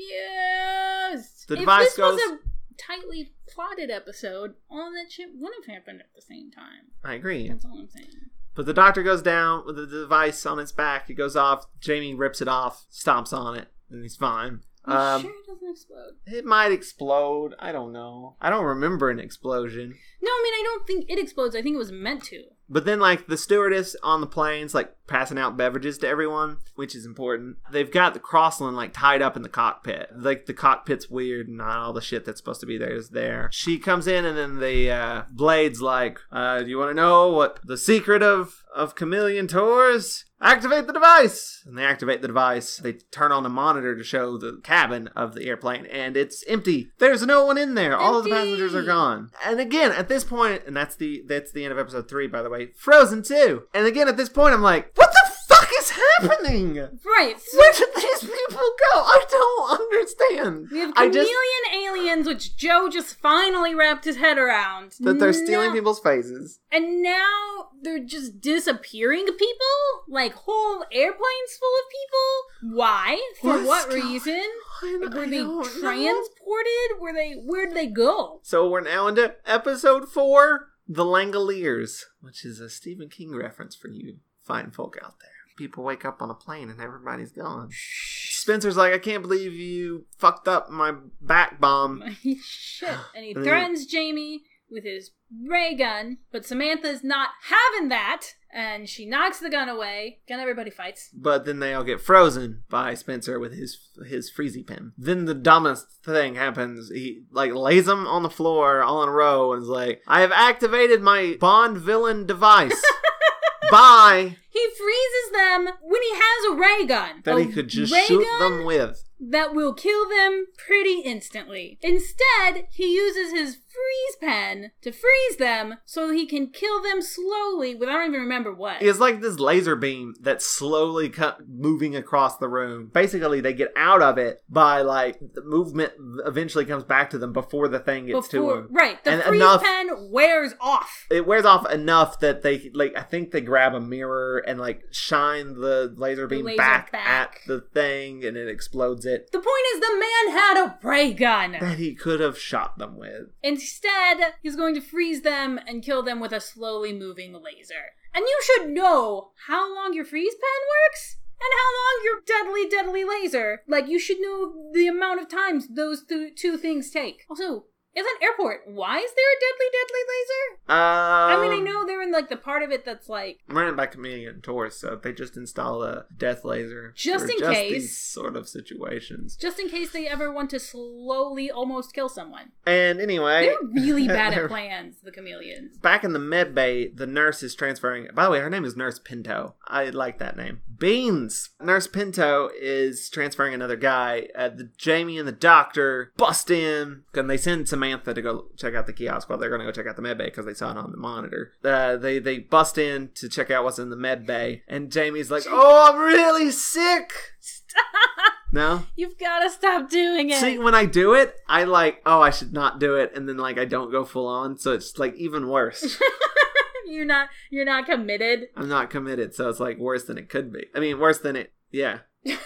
confused. The if device this goes... was a tightly plotted episode, all that shit wouldn't have happened at the same time. I agree. That's all I'm saying. But the Doctor goes down with the device on its back. It goes off. Jamie rips it off, stomps on it, and he's fine. I'm um, sure it doesn't explode. It might explode. I don't know. I don't remember an explosion. No, I mean, I don't think it explodes. I think it was meant to. But then, like, the stewardess on the plane's, like, passing out beverages to everyone, which is important. They've got the Crossland, like, tied up in the cockpit. Like, the cockpit's weird, and not all the shit that's supposed to be there is there. She comes in, and then the uh, Blade's like, uh, do you want to know what the secret of, of Chameleon Tours? Activate the device! And they activate the device. They turn on the monitor to show the cabin of the airplane, and it's empty. There's no one in there. Empty. All of the passengers are gone. And again, at this point, and that's the that's the end of episode three, by the way, Frozen two. And again, at this point, I'm like, what the fuck is happening? Right. So where did these people go? I don't understand. We have chameleon just, aliens, which Joe just finally wrapped his head around. That they're stealing no. people's faces. And now they're just disappearing people? Like whole airplanes full of people? Why? For What's what reason? On? Were they transported? Know. Were they? Where'd they go? So we're now into episode four. The Langoliers, which is a Stephen King reference for you fine folk out there. People wake up on a plane and everybody's gone. Spencer's like, I can't believe you fucked up my back bomb. Shit. And he threatens Jamie with his ray gun, but Samantha's not having that, and she knocks the gun away, and everybody fights. But then they all get frozen by Spencer with his his freezy pen. Then the dumbest thing happens. He, like, lays them on the floor all in a row and is like, I have activated my Bond villain device. Bye! He freezes them when he has a ray gun. That he could just shoot them with. That will kill them pretty instantly. Instead, he uses his freeze pen to freeze them so he can kill them slowly with I don't even remember what. It's like this laser beam that's slowly cut, moving across the room. Basically, they get out of it by, like, the movement eventually comes back to them before the thing gets before, to them. Right. The and freeze enough, pen wears off. It wears off enough that they, like, I think they grab a mirror and, like, shine the laser beam the laser back, back at the thing and it explodes it. The point is the man had a ray gun that he could have shot them with. Instead, he's going to freeze them and kill them with a slowly moving laser. And you should know how long your freeze pen works and how long your deadly, deadly laser. Like, you should know the amount of times those th- two things take. Also, It's an airport. Why is there a deadly, deadly laser? Um, I mean, I know they're in, like, the part of it that's, like... Ran by Chameleon Tours, so they just install a death laser. Just in just case. These sort of situations. Just in case they ever want to slowly almost kill someone. And anyway... They're really bad at plans, the Chameleons. Back in the med bay, the nurse is transferring... By the way, her name is Nurse Pinto. I like that name. Beans! Nurse Pinto is transferring another guy. Uh, the Jamie and the doctor bust in, and they send Samantha to go check out the kiosk while they're going to go check out the med bay because they saw it on the monitor. Uh, they they bust in to check out what's in the med bay, and Jamie's like, "Oh, I'm really sick." Stop. No? You've got to stop doing it. See, when I do it, I like, oh, I should not do it, and then like I don't go full on, so it's like even worse. You're not you're not committed. I'm not committed, so it's like worse than it could be. I mean, worse than it. Yeah.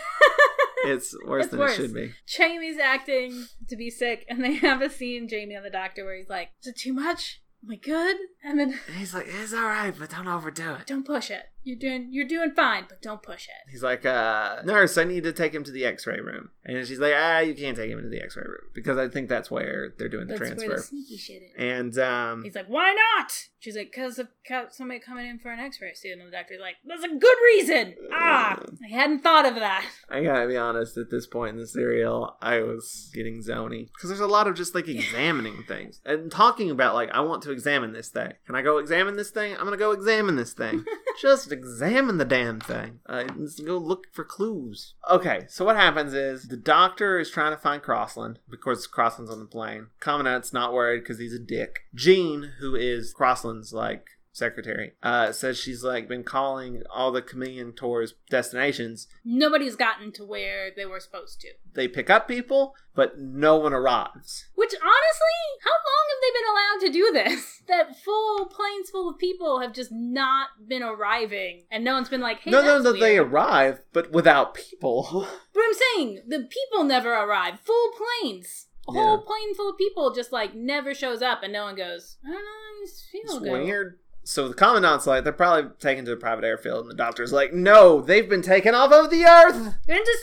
It's worse it's than worse. it should be. Jamie's acting to be sick, and they have a scene, Jamie and the doctor, where he's like, "Is it too much? Am I good?" And then he's like, "It's all right, but don't overdo it. Don't push it. You're doing you're doing fine, but don't push it." He's like, uh, "Nurse, I need to take him to the X-ray room." And she's like, "Ah, you can't take him to the X-ray room because I think that's where they're doing the that's transfer." Where the sneaky shit is. And um, he's like, "Why not?" She's like, "Cause of somebody coming in for an X-ray soon." And the doctor's like, "That's a good reason." Uh, ah, I hadn't thought of that. I gotta be honest. At this point in the serial, I was getting zony because there's a lot of just like examining things and talking about like, I want to examine this thing. Can I go examine this thing? I'm gonna go examine this thing. Just examine the damn thing. Uh, let's go look for clues. Okay, so what happens is the doctor is trying to find Crossland because Crossland's on the plane. Commandant's not worried because he's a dick. Jean, who is Crossland's like secretary, uh, says she's like been calling all the Chameleon Tours destinations. Nobody's gotten to where they were supposed to. They pick up people, but no one arrives. Which honestly, how long have they been allowed to do this? That full planes full of people have just not been arriving, and no one's been like, "Hey, no, that's no, no, weird." They arrive, but without people. But I'm saying the people never arrive. Full planes. A Yeah. whole plane full of people just like never shows up, and no one goes, "I don't know, these people It's go." weird. So the commandant's like, they're probably taken to a private airfield, and the doctor's like, no, they've been taken off of the Earth! Into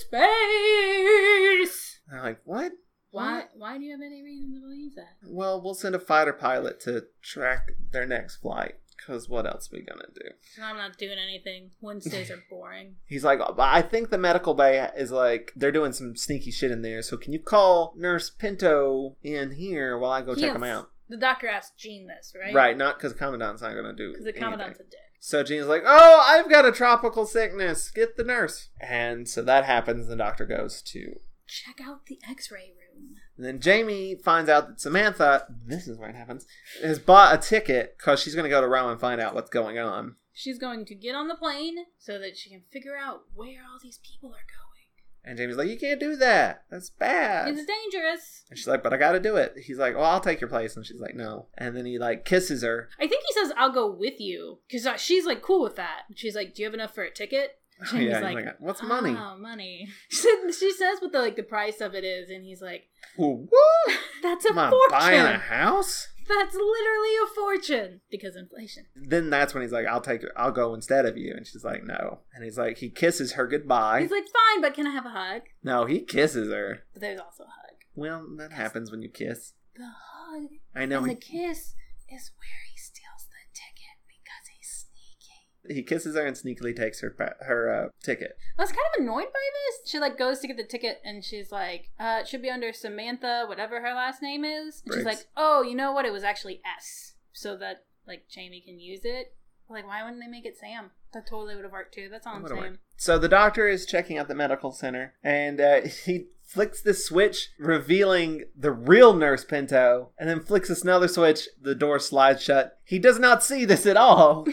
space! And I'm like, what? Why What? Why do you have any reason to believe that? Well, we'll send a fighter pilot to track their next flight, because what else are we gonna do? I'm not doing anything. Wednesdays are boring. He's like, I think the medical bay is like, they're doing some sneaky shit in there, so can you call Nurse Pinto in here while I go check Yes. them out? The doctor asked Jean this, right? Right, not because the commandant's not gonna do Because the commandant's anything. a dick. So Jean's like, oh, I've got a tropical sickness. Get the nurse. And so that happens. The doctor goes to... Check out the X-ray room. And then Jamie finds out that Samantha, this is where it happens, has bought a ticket because she's going to go to Rome and find out what's going on. She's going to get on the plane so that she can figure out where all these people are going. And Jamie's like, you can't do that. That's bad. It's dangerous. And she's like, but I got to do it. He's like, well, I'll take your place. And she's like, no. And then he like kisses her. I think he says, I'll go with you. Because she's like cool with that. She's like, do you have enough for a ticket? Oh, yeah, he's like, what's money? Oh, money. She, she says what the like the price of it is, and he's like, what? That's a Am I fortune. buying a house? That's literally a fortune because inflation. Then that's when he's like, I'll take, I'll go instead of you. And she's like, no. And he's like, he kisses her goodbye. He's like, fine, but can I have a hug? No, he kisses her. But there's also a hug. Well, that happens when you kiss. The hug I know. and He, the kiss is where he steals the ticket because he's sneaky. he kisses her and sneakily takes her pa- her uh, ticket. I was kind of annoyed by this. She like goes to get the ticket and she's like, uh, it should be under Samantha, whatever her last name is. And she's Briggs. like, oh, you know what? It was actually S. So that like Jamie can use it. Like, why wouldn't they make it Sam? That totally would have worked too. That's all I'm Would've saying. worked. So the doctor is checking out the medical center, and uh, he flicks this switch, revealing the real Nurse Pinto, and then flicks this another switch, the door slides shut. He does not see this at all.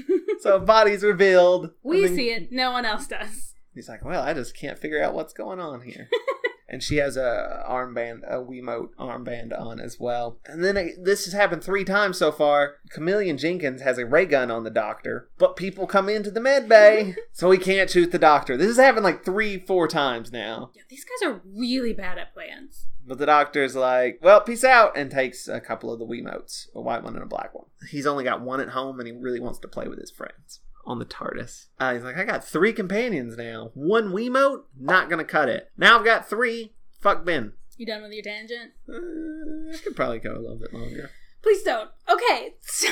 So body's revealed. We and then see it. No one else does. He's like, well, I just can't figure out what's going on here. And she has a armband, a Wiimote armband on as well. And then it, this has happened three times so far. Chameleon Jenkins has a ray gun on the doctor, but people come into the med bay, so he can't shoot the doctor. This has happened like three, four times now. Yeah, these guys are really bad at plans. But the doctor's like, well, peace out, and takes a couple of the Wiimotes, a white one and a black one. He's only got one at home, and he really wants to play with his friends on the TARDIS. Uh, he's like, I got three companions now. One Wiimote? Not gonna cut it. Now I've got three. Fuck Ben. You done with your tangent? Uh, I could probably go a little bit longer. Please don't. Okay. So...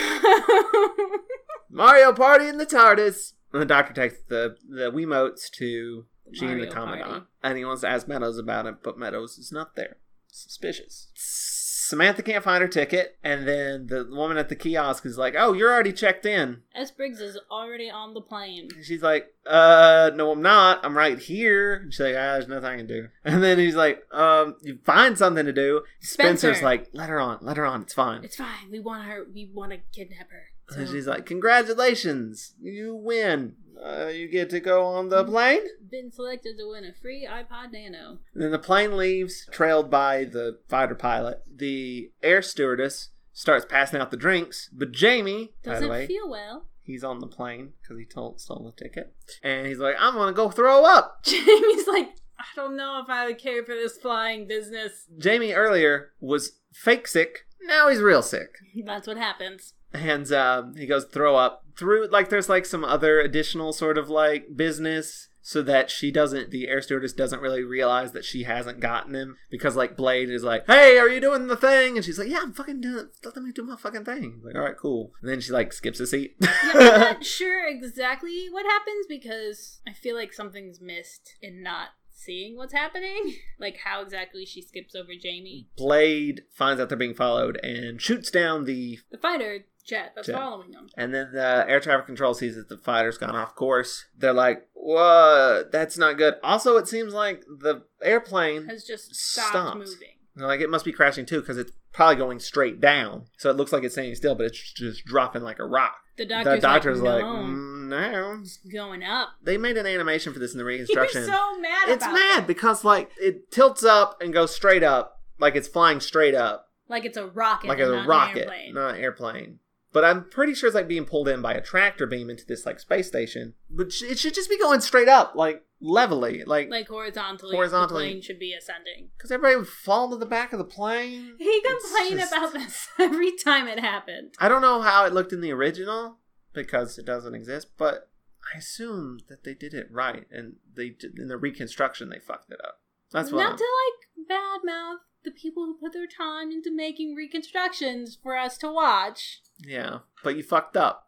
Mario Party in the TARDIS. And the Doctor takes the, the Wiimotes to Gene the Commandant. And he wants to ask Meadows about it, but Meadows is not there. Suspicious. Samantha can't find her ticket, and then the woman at the kiosk is like, oh, you're already checked in. S. Briggs is already on the plane. And she's like, uh, no, I'm not. I'm right here. And she's like, ah, there's nothing I can do. And then he's like, um, you find something to do. Spencer. Spencer's like, let her on. Let her on. It's fine. It's fine. We want her. We want to kidnap her. So. And she's like, congratulations. You win. Uh, you get to go on the plane. Been selected to win a free iPod Nano. And then the plane leaves, trailed by the fighter pilot. The air stewardess starts passing out the drinks, but Jamie, doesn't by the way, feel well. He's on the plane because he told, stole the ticket. And he's like, I'm going to go throw up. Jamie's like, I don't know if I would care for this flying business. Jamie earlier was fake sick. Now he's real sick. That's what happens. And uh, he goes throw up. Through, like, there's, like, some other additional sort of, like, business so that she doesn't, the air stewardess doesn't really realize that she hasn't gotten him. Because, like, Blade is like, hey, are you doing the thing? And she's like, yeah, I'm fucking doing it. Let me do my fucking thing. Like, all right, cool. And then she, like, skips a seat. Yeah, I'm not sure exactly what happens because I feel like something's missed in not seeing what's happening. Like, how exactly she skips over Jamie. Blade finds out they're being followed and shoots down the... The fighter... jet that's jet. Following them. And then the air traffic control sees that the fighter's gone off course. They're like, what? That's not good. Also, it seems like the airplane has just stopped, stopped. moving. They're like, it must be crashing too because it's probably going straight down. So it looks like it's staying still, but it's just dropping like a rock. The doctor's, the doctor's like, like, no. Mm, no. It's going up. They made an animation for this in the reconstruction. You're so mad it's about mad it. because like it tilts up and goes straight up, like it's flying straight up. Like it's a rocket. Like it's a not rocket, an airplane. not an airplane. But I'm pretty sure it's like being pulled in by a tractor beam into this like space station. But it should just be going straight up, like levelly, like like horizontally. Horizontally, the plane should be ascending. Because everybody would fall to the back of the plane. He complained just... about this every time it happened. I don't know how it looked in the original because it doesn't exist, but I assume that they did it right, and they did, in the reconstruction they fucked it up. That's what. Not I'm... to like badmouth the people who put their time into making reconstructions for us to watch. Yeah, but you fucked up.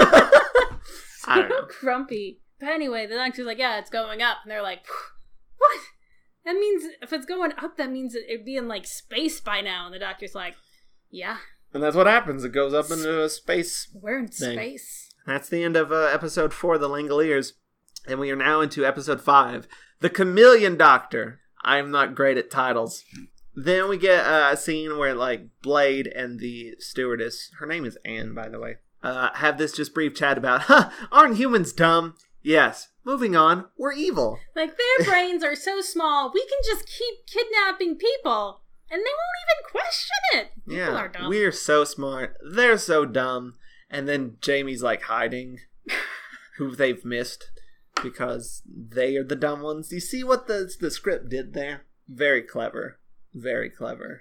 I don't know. Grumpy. But anyway, the doctor's like, yeah, it's going up. And they're like, what? That means, if it's going up, that means it'd be in, like, space by now. And the doctor's like, yeah. And that's what happens. It goes up into a space We're in thing. space. That's the end of uh, episode four, The Langoliers. And we are now into episode five, The Chameleon Doctor. I'm not great at titles. Then we get uh, a scene where, like, Blade and the stewardess, her name is Anne, by the way, uh, have this just brief chat about, huh, aren't humans dumb? Yes. Moving on, we're evil. Like, their brains are so small, we can just keep kidnapping people, and they won't even question it. People yeah, are dumb. We're so smart. They're so dumb. And then Jamie's, like, hiding who they've missed because they are the dumb ones. You see what the the script did there? Very clever. Very clever.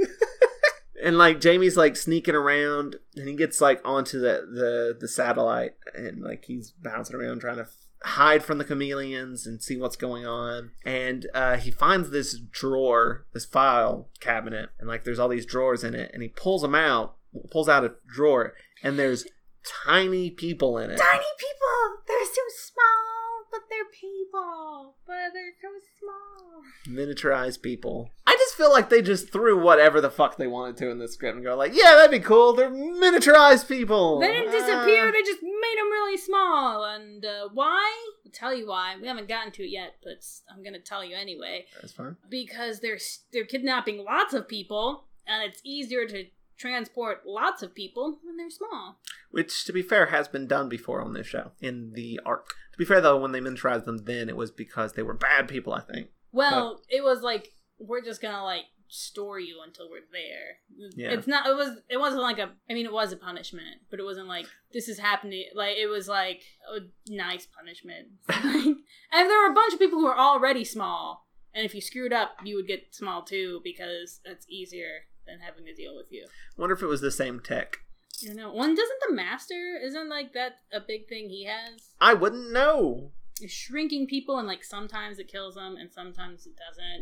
And like Jamie's like sneaking around and he gets like onto the, the, the satellite and like he's bouncing around trying to f- hide from the chameleons and see what's going on. And uh, he finds this drawer, this file cabinet, and like there's all these drawers in it, and he pulls them out, pulls out a drawer, and there's tiny people in it. Tiny people! They're so small, but they're people. But they're so small. Miniaturized people. I just feel like they just threw whatever the fuck they wanted to in this script and go like, yeah, that'd be cool. They're miniaturized people. They didn't disappear. Uh... They just made them really small. And uh, why? I'll tell you why. We haven't gotten to it yet, but I'm going to tell you anyway. That's fine. Because they're they're kidnapping lots of people, and it's easier to transport lots of people when they're small. Which, to be fair, has been done before on this show, in the arc. To be fair, though, when they miniaturized them then, it was because they were bad people, I think. Well, but... it was like, we're just gonna, like, store you until we're there. Yeah. It's not, it was, it wasn't like a, I mean, it was a punishment, but it wasn't like, this is happening, like, it was like, a nice punishment. And there were a bunch of people who were already small, and if you screwed up, you would get small too, because it's easier than having to deal with you. Wonder if it was the same tech. You know, one doesn't the master, isn't like that a big thing he has? I wouldn't know. It's shrinking people, and like sometimes it kills them and sometimes it doesn't.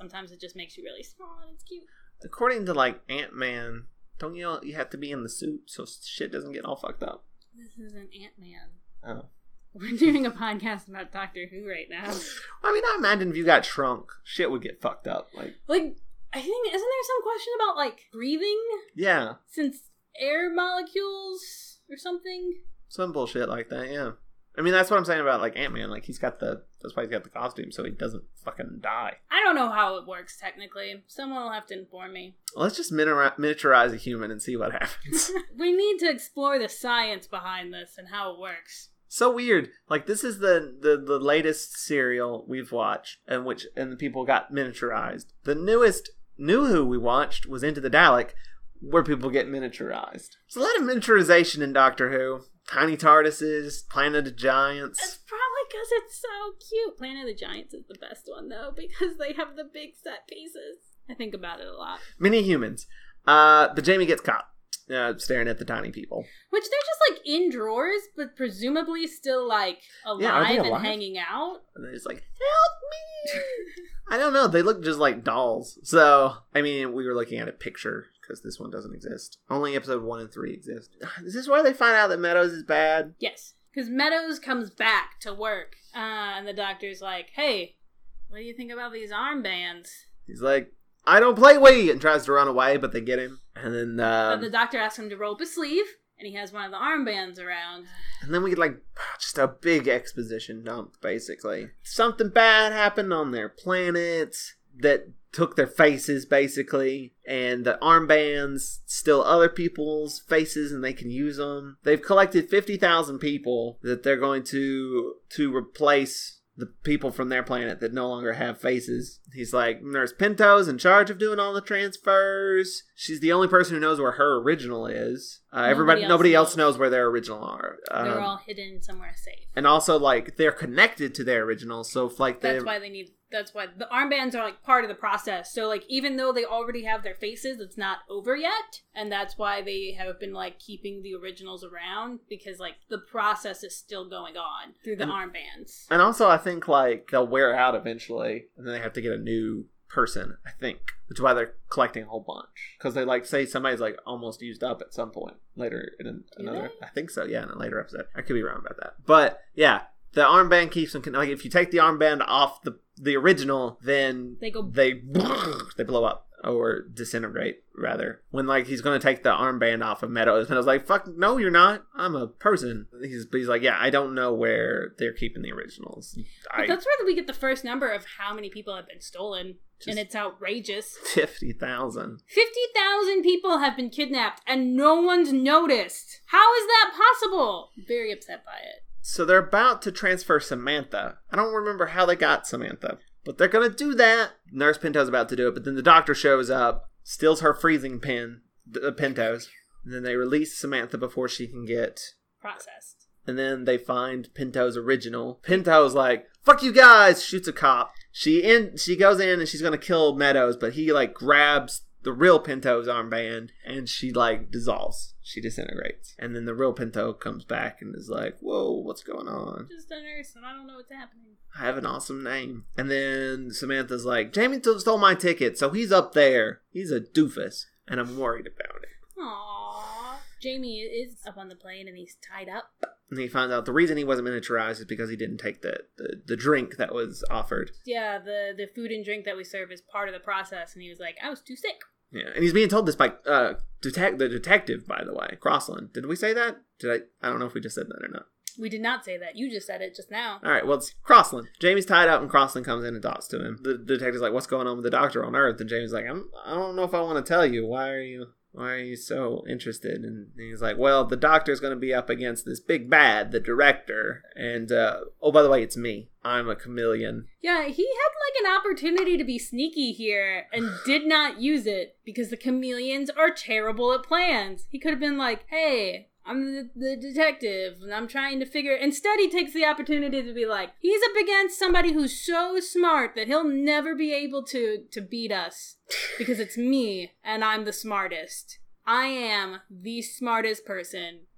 Sometimes it just makes you really small and it's cute. According to, like, Ant-Man, don't you know you have to be in the suit so shit doesn't get all fucked up? This isn't Ant-Man. Oh. We're doing a podcast about Doctor Who right now. I mean, I imagine if you got shrunk, shit would get fucked up. Like, like I think, isn't there some question about, like, breathing? Yeah. Since air molecules or something? Some bullshit like that, yeah. I mean, that's what I'm saying about, like, Ant-Man. Like, he's got the, that's why he's got the costume, so he doesn't fucking die. I don't know how it works, technically. Someone will have to inform me. Let's just miniaturize a human and see what happens. We need to explore the science behind this and how it works. So weird. Like, this is the, the, the latest serial we've watched, and which and the people got miniaturized. The newest New Who we watched was Into the Dalek, where people get miniaturized. There's a lot of miniaturization in Doctor Who. Tiny TARDISes, Planet of Giants. That's probably because it's so cute. Planet of the Giants is the best one, though, because they have the big set pieces. I think about it a lot. Mini humans. Uh, but Jamie gets caught. Uh, staring at the tiny people. Which they're just, like, in drawers, but presumably still, like, alive, yeah, and alive? hanging out. And they're just like, help me! I don't know. They look just like dolls. So, I mean, we were looking at a picture, because this one doesn't exist. Only episode one and three exist. Is this why they find out that Meadows is bad? Yes. Because Meadows comes back to work, uh, and the doctor's like, hey, what do you think about these armbands? He's like, I don't play Wii, and tries to run away, but they get him. And then um, but the doctor asks him to roll up his sleeve, and he has one of the armbands around. And then we get, like, just a big exposition dump, basically. Something bad happened on their planet that took their faces, basically. And the armbands still other people's faces, and they can use them. They've collected fifty thousand people that they're going to to replace the people from their planet that no longer have faces. He's like, Nurse Pinto's in charge of doing all the transfers. She's the only person who knows where her original is. Uh, nobody everybody, else nobody knows. else knows where their original are. Um, they're all hidden somewhere safe. And also, like, they're connected to their original, so if, like, that's why they need. That's why the armbands are, like, part of the process. So, like, even though they already have their faces, it's not over yet, and that's why they have been, like, keeping the originals around, because, like, the process is still going on through the and, armbands. And also, I think, like, they'll wear out eventually, and then they have to get a new person, I think, which is why they're collecting a whole bunch, because they, like, say somebody's, like, almost used up at some point later in an, another they? I think so, yeah, in a later episode. I could be wrong about that, but yeah, the armband keeps them, like, if you take the armband off the the original, then they go they they blow up or disintegrate, rather. When, like, he's gonna take the armband off of Meadows, and I was like, fuck, no, you're not, I'm a person. He's but he's like, yeah, I don't know where they're keeping the originals. I, that's where we get the first number of how many people have been stolen, and it's outrageous. fifty thousand fifty thousand people have been kidnapped, and no one's noticed. How is that possible? Very upset by it. So they're about to transfer Samantha. I don't remember how they got Samantha, but they're going to do that. Nurse Pinto's about to do it, but then the doctor shows up, steals her freezing pin, the Pinto's, and then they release Samantha before she can get processed. And then they find Pinto's original. Pinto's like, fuck you guys, shoots a cop. She in, she goes in and she's going to kill Meadows, but he, like, grabs the real Pinto's armband, and she, like, dissolves. She disintegrates. And then the real Pinto comes back and is like, whoa, what's going on? Just a nurse, and I don't know what's happening. I have an awesome name. And then Samantha's like, Jamie stole my ticket, so he's up there. He's a doofus, and I'm worried about it. Aww. Jamie is up on the plane, and he's tied up. And he finds out the reason he wasn't miniaturized is because he didn't take the, the, the drink that was offered. Yeah, the, the food and drink that we serve is part of the process, and he was like, I was too sick. Yeah, and he's being told this by uh, detec- the detective, by the way, Crossland. Did we say that? Did I? I don't know if we just said that or not. We did not say that. You just said it just now. All right, well, it's Crossland. Jamie's tied up, and Crossland comes in and talks to him. The, the detective's like, what's going on with the doctor on Earth? And Jamie's like, I'm, I don't know if I want to tell you. Why are you... Why are you so interested? And he's like, well, the doctor's going to be up against this big bad, the director. And, uh, oh, by the way, it's me. I'm a chameleon. Yeah, he had, like, an opportunity to be sneaky here and did not use it because the chameleons are terrible at plans. He could have been like, hey, I'm the, the detective, and I'm trying to figure... Instead, he takes the opportunity to be like, he's up against somebody who's so smart that he'll never be able to, to beat us because it's me, and I'm the smartest. I am the smartest person,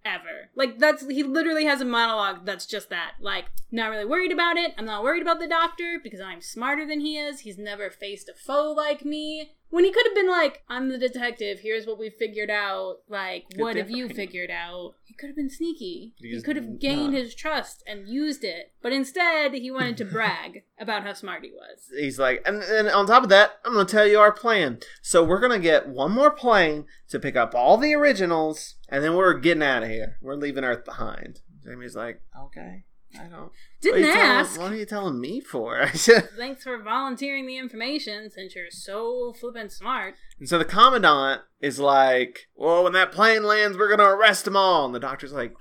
ever. Like, that's, he literally has a monologue that's just that. Like, not really worried about it. I'm not worried about the doctor because I'm smarter than he is. He's never faced a foe like me. When he could have been like, I'm the detective, here's what we figured out. Like, what have you figured out? He could have been sneaky. He's he could have gained not. his trust and used it. But instead, he wanted to brag about how smart he was. He's like, and, and on top of that, I'm going to tell you our plan. So we're going to get one more plane to pick up all the originals, and then we're getting out of here. We're leaving Earth behind. Jamie's like, okay. I don't. Didn't what ask. Telling, what are you telling me for? Thanks for volunteering the information since you're so flippin' smart. And so the commandant is like, well, when that plane lands, we're going to arrest them all. And the doctor's like,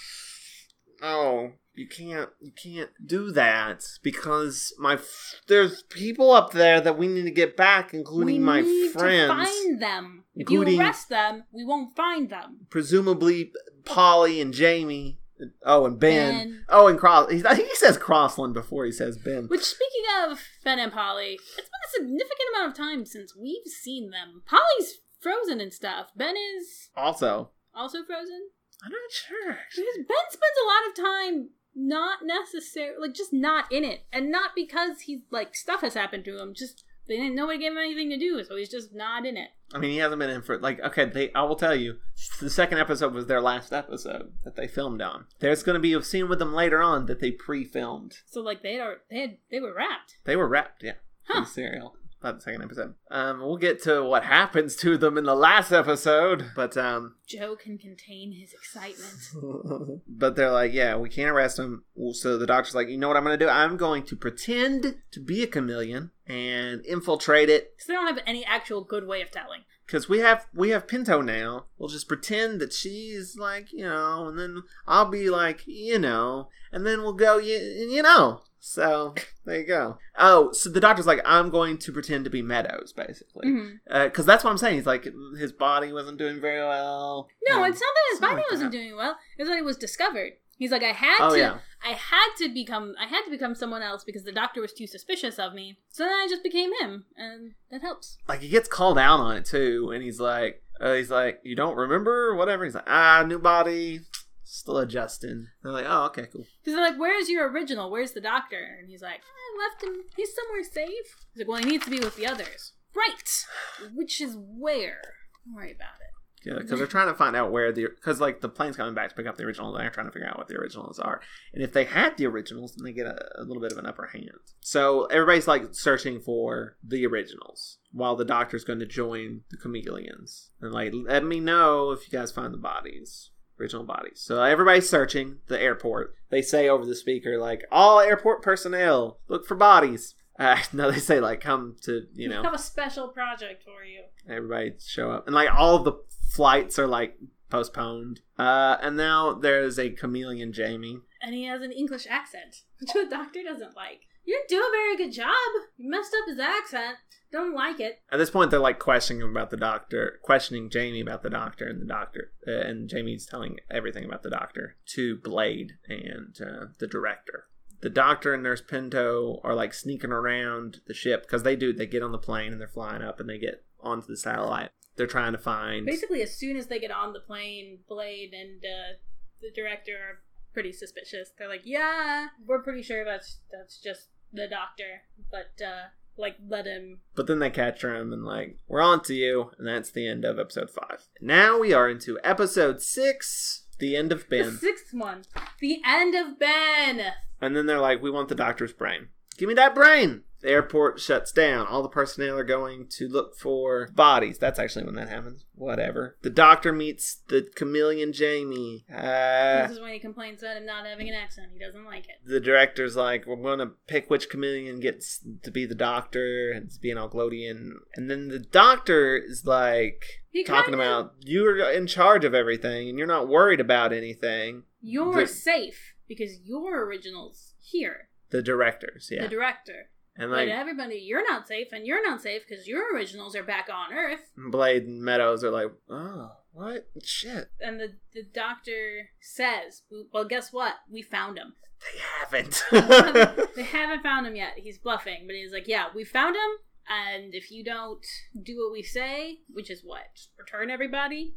oh, you can't, you can't do that because my, f- there's people up there that we need to get back, including we my need friends. To find them. If you arrest them, we won't find them. Presumably Polly and Jamie. Oh, and Ben. Ben. Oh, and Cross. I think he says Crossland before he says Ben. Which, speaking of Ben and Polly, it's been a significant amount of time since we've seen them. Polly's frozen and stuff. Ben is... Also. Also frozen? I'm not sure. Because Ben spends a lot of time not necessarily... Like, just not in it. And not because he's, like, stuff has happened to him. Just, they didn't, nobody gave him anything to do, so he's just not in it. I mean, he hasn't been in for, like, okay, they, I will tell you, the second episode was their last episode that they filmed on. There's going to be a scene with them later on that they pre-filmed. So, like, they had, they had, they were wrapped. They were wrapped, yeah. Huh. In the serial. Not the second episode. Um, we'll get to what happens to them in the last episode, but, um... Joe can contain his excitement. But they're like, yeah, we can't arrest him. So the doctor's like, you know what I'm going to do? I'm going to pretend to be a chameleon and infiltrate it. So they don't have any actual good way of telling. Because we have we have Pinto now. We'll just pretend that she's like, you know, and then I'll be like, you know, and then we'll go, you, you know. So there you go. Oh, so the doctor's like, I'm going to pretend to be Meadows, basically. Because mm-hmm. uh, that's what I'm saying. He's like, his body wasn't doing very well. No, it's not that his body like wasn't that. doing well. It's that it was discovered. He's like, I had oh, to, yeah. I had to become, I had to become someone else because the doctor was too suspicious of me. So then I just became him, and that helps. Like, he gets called out on it too, and he's like, uh, he's like, you don't remember, whatever. He's like, ah, new body, still adjusting. They're like, oh, okay, cool. Because they're like, where's your original? Where's the doctor? And he's like, I left him. He's somewhere safe. He's like, well, he needs to be with the others. Right. Which is where? Don't worry about it. Yeah, because they're trying to find out where the... Because, like, the plane's coming back to pick up the originals, and they're trying to figure out what the originals are. And if they had the originals, then they get a, a little bit of an upper hand. So everybody's, like, searching for the originals, while the doctor's going to join the chameleons. And, like, let me know if you guys find the bodies. Original bodies. So everybody's searching the airport. They say over the speaker, like, all airport personnel, look for bodies. Uh, no, they say, like, come to, you know... We have a special project for you. Everybody show up. And, like, all of the flights are, like, postponed. Uh, and now there's a chameleon Jamie. And he has an English accent, which the doctor doesn't like. You didn't do a very good job. You messed up his accent. Don't like it. At this point, they're, like, questioning him about the doctor, questioning Jamie about the doctor and the doctor. Uh, and Jamie's telling everything about the doctor to Blade and uh, the director. The doctor and Nurse Pinto are, like, sneaking around the ship because they do. They get on the plane and they're flying up and they get onto the satellite. They're trying to find... Basically, as soon as they get on the plane, Blade and uh, the director are pretty suspicious. They're like, yeah, we're pretty sure that's that's just the doctor, but, uh, like, let him... But then they catch him and, like, we're on to you, and that's the end of episode five. Now we are into episode six, the end of Ben. The sixth one. The end of Ben! And then they're like, we want the doctor's brain. Give me that brain! The airport shuts down. All the personnel are going to look for bodies. That's actually when that happens. Whatever. The doctor meets the chameleon Jamie. Uh, this is when he complains about him not having an accent. He doesn't like it. The director's like, we're going to pick which chameleon gets to be the doctor. And it's being all gloaty. And, and then the doctor is like, he talking kinda... about, you're in charge of everything. And you're not worried about anything. You're the... safe because your original's here. The directors, yeah. The director. And like, but everybody, you're not safe, and you're not safe because your originals are back on Earth. Blade and Meadows are like, oh, what? Shit. And the, the doctor says, well, guess what? We found him. They haven't. they, haven't they haven't found him yet. He's bluffing, but he's like, yeah, we found him, and if you don't do what we say, which is what? Just return everybody? Just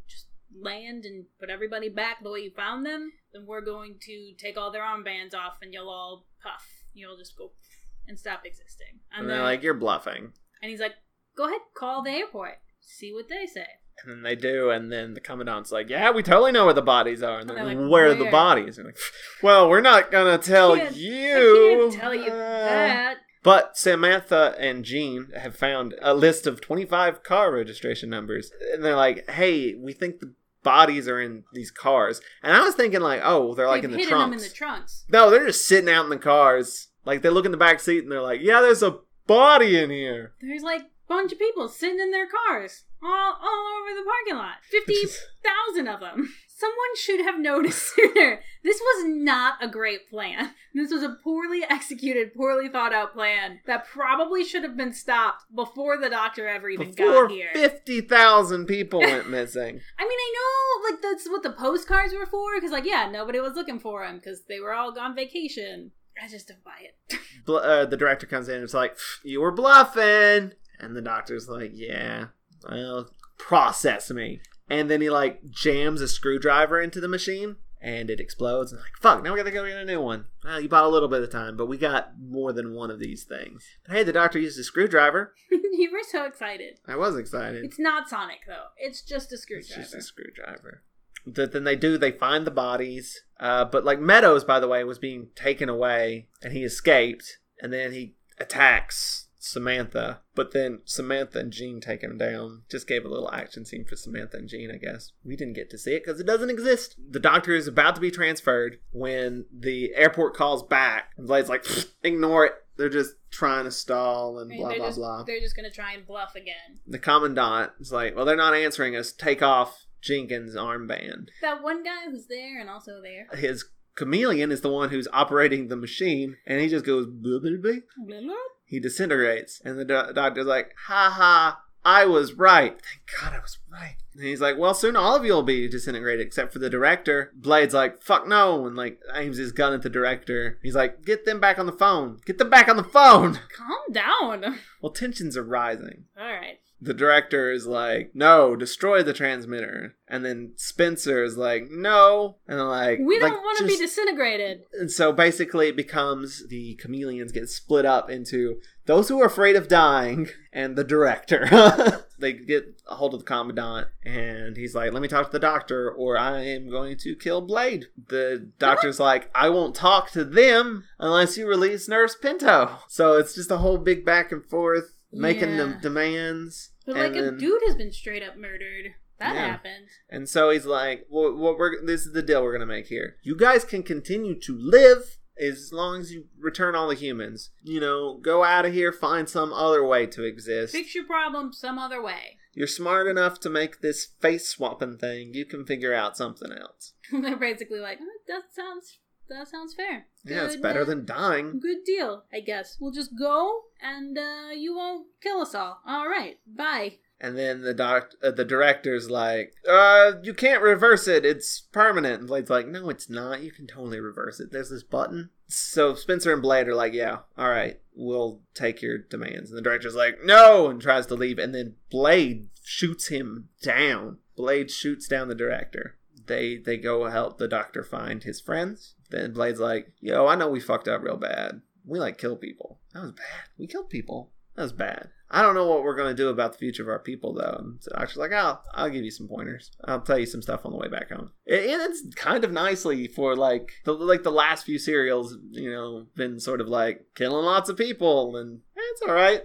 land and put everybody back the way you found them, then we're going to take all their armbands off and you'll all puff. You'll just go and stop existing. And, and they're then, like, you're bluffing. And he's like, go ahead, call the airport. See what they say. And then they do, and then the commandant's like, yeah, we totally know where the bodies are. And they're, and they're like, like, where, where are the bodies? And they're like, well, we're not going to tell I you. I can't tell you uh... that. But Samantha and Jean have found a list of twenty-five car registration numbers. And they're like, hey, we think the bodies are in these cars. And I was thinking, like, oh, they're like They've in the trunks. them in the trunks. No, they're just sitting out in the cars. Like, they look in the back seat and they're like, yeah, there's a body in here. There's like a bunch of people sitting in their cars. All, all over the parking lot. fifty thousand of them. Someone should have noticed sooner. This was not a great plan. This was a poorly executed, poorly thought out plan that probably should have been stopped before the doctor ever even before got here. fifty thousand people went missing. I mean, I know, like, that's what the postcards were for, because, like, yeah, nobody was looking for them, because they were all on vacation. I just don't buy it. Bl- uh, the director comes in and it's like, you were bluffing. And the doctor's like, yeah. Well, process me. And then he, like, jams a screwdriver into the machine, and it explodes. And like, fuck, now we gotta go get a new one. Well, you bought a little bit of time, but we got more than one of these things. But hey, the doctor used a screwdriver. You were so excited. I was excited. It's not Sonic, though. It's just a screwdriver. It's just a screwdriver. But then they do, they find the bodies. Uh, but, like, Meadows, by the way, was being taken away, and he escaped. And then he attacks Samantha, but then Samantha and Jean take him down. Just gave a little action scene for Samantha and Jean, I guess. We didn't get to see it because it doesn't exist. The doctor is about to be transferred when the airport calls back. And Blade's like, ignore it. They're just trying to stall and I mean, blah, blah, just, blah. They're just going to try and bluff again. The commandant is like, well, they're not answering us. Take off Jenkins' armband. That one guy who's there and also there. His chameleon is the one who's operating the machine, and he just goes, blah, blah, blah. Blah, blah. He disintegrates, and the do- doctor's like, ha ha, I was right. Thank God I was right. And he's like, well, soon all of you will be disintegrated, except for the director. Blade's like, fuck no, and like aims his gun at the director. He's like, get them back on the phone. Get them back on the phone. Calm down. Well, tensions are rising. All right. The director is like, no, destroy the transmitter. And then Spencer is like, no. And they're like, we don't like, want to be disintegrated. And so basically it becomes the chameleons get split up into those who are afraid of dying and the director. They get a hold of the commandant and he's like, let me talk to the doctor or I am going to kill Blade. The doctor's like, I won't talk to them unless you release Nurse Pinto. So it's just a whole big back and forth. Making yeah. the demands. But like then, a dude has been straight up murdered. That yeah. happened. And so he's like, well, what we're this is the deal we're going to make here. You guys can continue to live as long as you return all the humans. You know, go out of here, find some other way to exist. Fix your problem some other way. You're smart enough to make this face swapping thing. You can figure out something else. They're basically like, oh, that sounds That sounds fair. Good, yeah, it's better uh, than dying. Good deal, I guess. We'll just go, and uh, you won't kill us all. All right, bye. And then the doc- uh, the director's like, uh, you can't reverse it. It's permanent. And Blade's like, no, it's not. You can totally reverse it. There's this button. So Spencer and Blade are like, yeah, all right, we'll take your demands. And the director's like, no, and tries to leave. And then Blade shoots him down. Blade shoots down the director. They they go help the doctor find his friends. Then Blade's like, yo, I know we fucked up real bad. We, like, kill people. That was bad. We killed people. That was bad. I don't know what we're going to do about the future of our people, though. And so Doctor's like, oh, I'll give you some pointers. I'll tell you some stuff on the way back home. It ends kind of nicely for, like, the like the last few serials, you know, been sort of, like, killing lots of people, and eh, it's all right.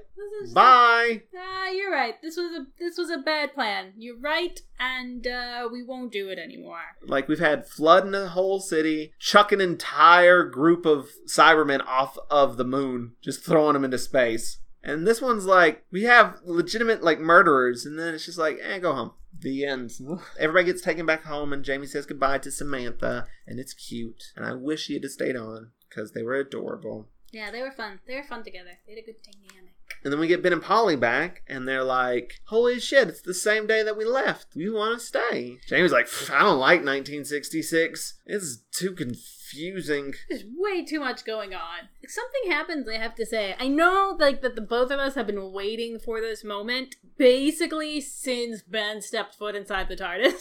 Bye! Ah, uh, you're right. This was a this was a bad plan. You're right, and uh, we won't do it anymore. Like, we've had flooding the whole city, chuck an entire group of Cybermen off of the moon, just throwing them into space. And this one's like, we have legitimate, like, murderers, and then it's just like, eh, go home. The end. Everybody gets taken back home, and Jamie says goodbye to Samantha, and it's cute. And I wish he had stayed on, because they were adorable. Yeah, they were fun. They were fun together. They had a good dynamic. And then we get Ben and Polly back, and they're like, holy shit, it's the same day that we left. We want to stay. Jamie's like, I don't like nineteen sixty-six. It's too confusing. There's way too much going on. If something happens, I have to say, I know like that the both of us have been waiting for this moment, basically since Ben stepped foot inside the TARDIS.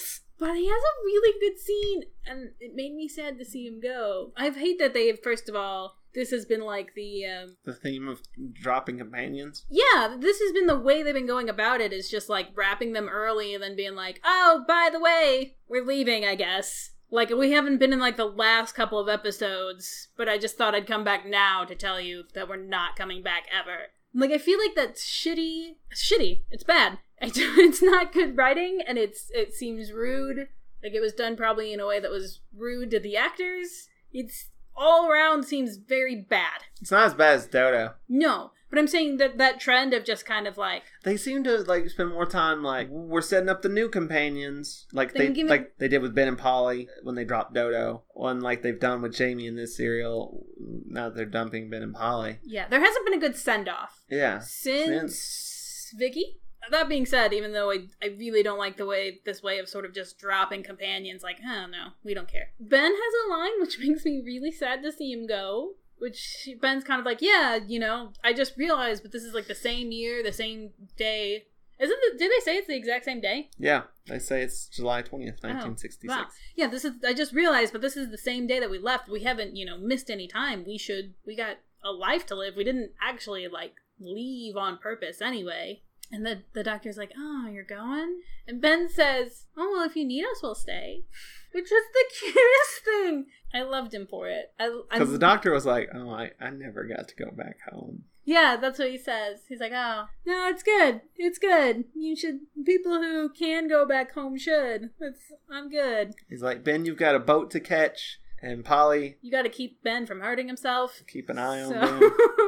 But he has a really good scene, and it made me sad to see him go. I hate that they, first of all, this has been like the... Um, the theme of dropping companions? Yeah, this has been the way they've been going about it, is just like wrapping them early and then being like, oh, by the way, we're leaving, I guess. Like, we haven't been in like the last couple of episodes, but I just thought I'd come back now to tell you that we're not coming back ever. Like, I feel like that's shitty. Shitty. It's bad. It's not good writing, and it's it seems rude. Like, it was done probably in a way that was rude to the actors. It's all around seems very bad. It's not as bad as Dodo. No, but I'm saying that that trend of just kind of like... They seem to, like, spend more time, like, we're setting up the new companions. Like, they, they like they did with Ben and Polly when they dropped Dodo. One like they've done with Jamie in this serial, now that they're dumping Ben and Polly. Yeah, there hasn't been a good send-off. Yeah. Since, since... Vicky? That being said, even though I, I really don't like the way, this way of sort of just dropping companions, like, oh no, we don't care. Ben has a line which makes me really sad to see him go, which Ben's kind of like, yeah, you know, I just realized, but this is like the same year, the same day. Isn't it, did they say it's the exact same day? Yeah, they say it's July twentieth, nineteen sixty-six. Oh, wow. Yeah, this is, I just realized, but this is the same day that we left. We haven't, you know, missed any time. We should, we got a life to live. We didn't actually, like, leave on purpose anyway. And the, the doctor's like, oh, you're going? And Ben says, oh, well, if you need us, we'll stay. Which is the cutest thing. I loved him for it. Because the doctor was like, oh, I, I never got to go back home. Yeah, that's what he says. He's like, oh, no, it's good. It's good. You should, people who can go back home should. It's, I'm good. He's like, Ben, you've got a boat to catch. And Polly... You gotta keep Ben from hurting himself. Keep an eye so. on Ben.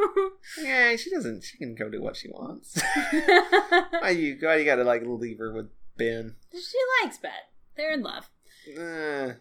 Yeah, she doesn't... She can go do what she wants. Why you, why you gotta, like, leave her with Ben? She likes Ben. They're in love. Uh,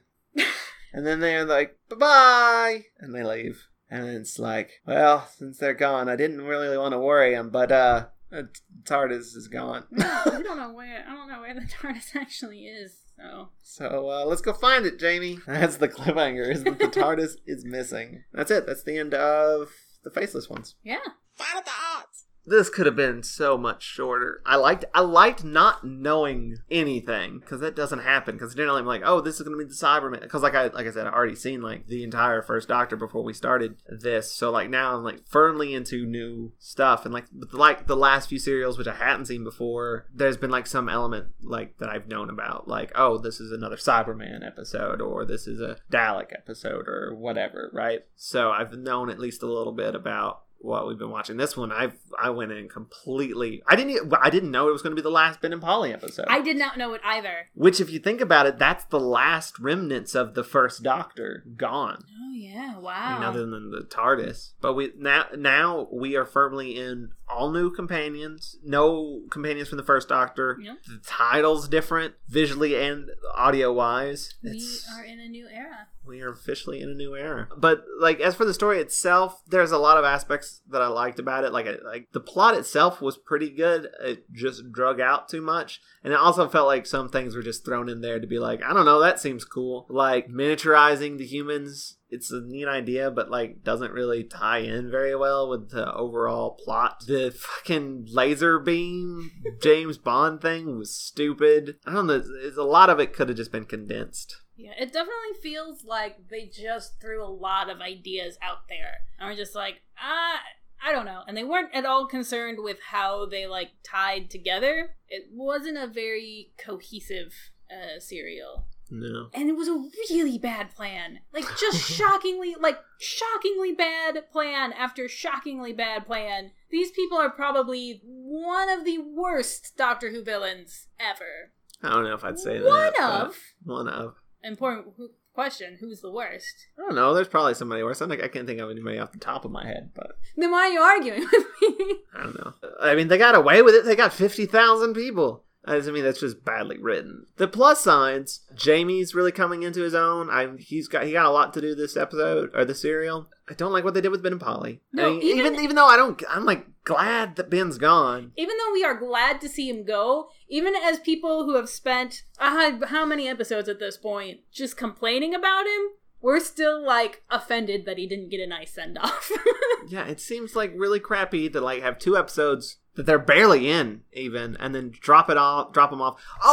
and then they're like, bye-bye! And they leave. And it's like, well, since they're gone, I didn't really want to worry them, but, uh... the TARDIS is gone. No, we don't know where... I don't know where the TARDIS actually is. So, so uh, let's go find it, Jamie. That's the cliffhanger, is that the TARDIS is missing. That's it. That's the end of the Faceless Ones. Yeah. Final thoughts. This could have been so much shorter. I liked I liked not knowing anything, because that doesn't happen. Because generally I'm like, oh, this is going to be the Cyberman. Because like I like I said, I already seen like the entire first Doctor before we started this. So like now I'm like firmly into new stuff. And like with like the last few serials, which I hadn't seen before, there's been like some element like that I've known about. Like, oh, this is another Cyberman episode, or this is a Dalek episode, or whatever, right? So I've known at least a little bit about what we've been watching. This one, I've I went in completely. I didn't. I didn't know it was going to be the last Ben and Polly episode. I did not know it either. Which, if you think about it, that's the last remnants of the first Doctor gone. Oh yeah! Wow. I mean, other than the TARDIS, but we now now we are firmly in all new companions. No companions from the first Doctor. Yep. The title's different, visually and audio wise. We are in a new era. We are officially in a new era. But, like, as for the story itself, there's a lot of aspects that I liked about it. Like, like the plot itself was pretty good. It just drug out too much. And it also felt like some things were just thrown in there to be like, I don't know, that seems cool. Like, miniaturizing the humans, it's a neat idea, but, like, doesn't really tie in very well with the overall plot. The fucking laser beam James Bond thing was stupid. I don't know, a lot of it could have just been condensed. Yeah, it definitely feels like they just threw a lot of ideas out there. And we're just like, ah, I don't know. And they weren't at all concerned with how they, like, tied together. It wasn't a very cohesive uh, serial. No. And it was a really bad plan. Like, just shockingly, like, shockingly bad plan after shockingly bad plan. These people are probably one of the worst Doctor Who villains ever. I don't know if I'd say one that. One of. One of. Important question, who's the worst? I don't know, there's probably somebody worse. I, I can't think of anybody off the top of my head, but... Then why are you arguing with me? I don't know. I mean, they got away with it. They got fifty thousand people. I mean, that's just badly written. The plus signs, Jamie's really coming into his own. I he's got he got a lot to do this episode, or the serial. I don't like what they did with Ben and Polly. No, I mean, even, even even though I don't, I'm like glad that Ben's gone. Even though we are glad to see him go, even as people who have spent uh, how many episodes at this point just complaining about him, we're still like offended that he didn't get a nice send off. Yeah, it seems like really crappy to like have two episodes that they're barely in even, and then drop it off, drop them off. Oh,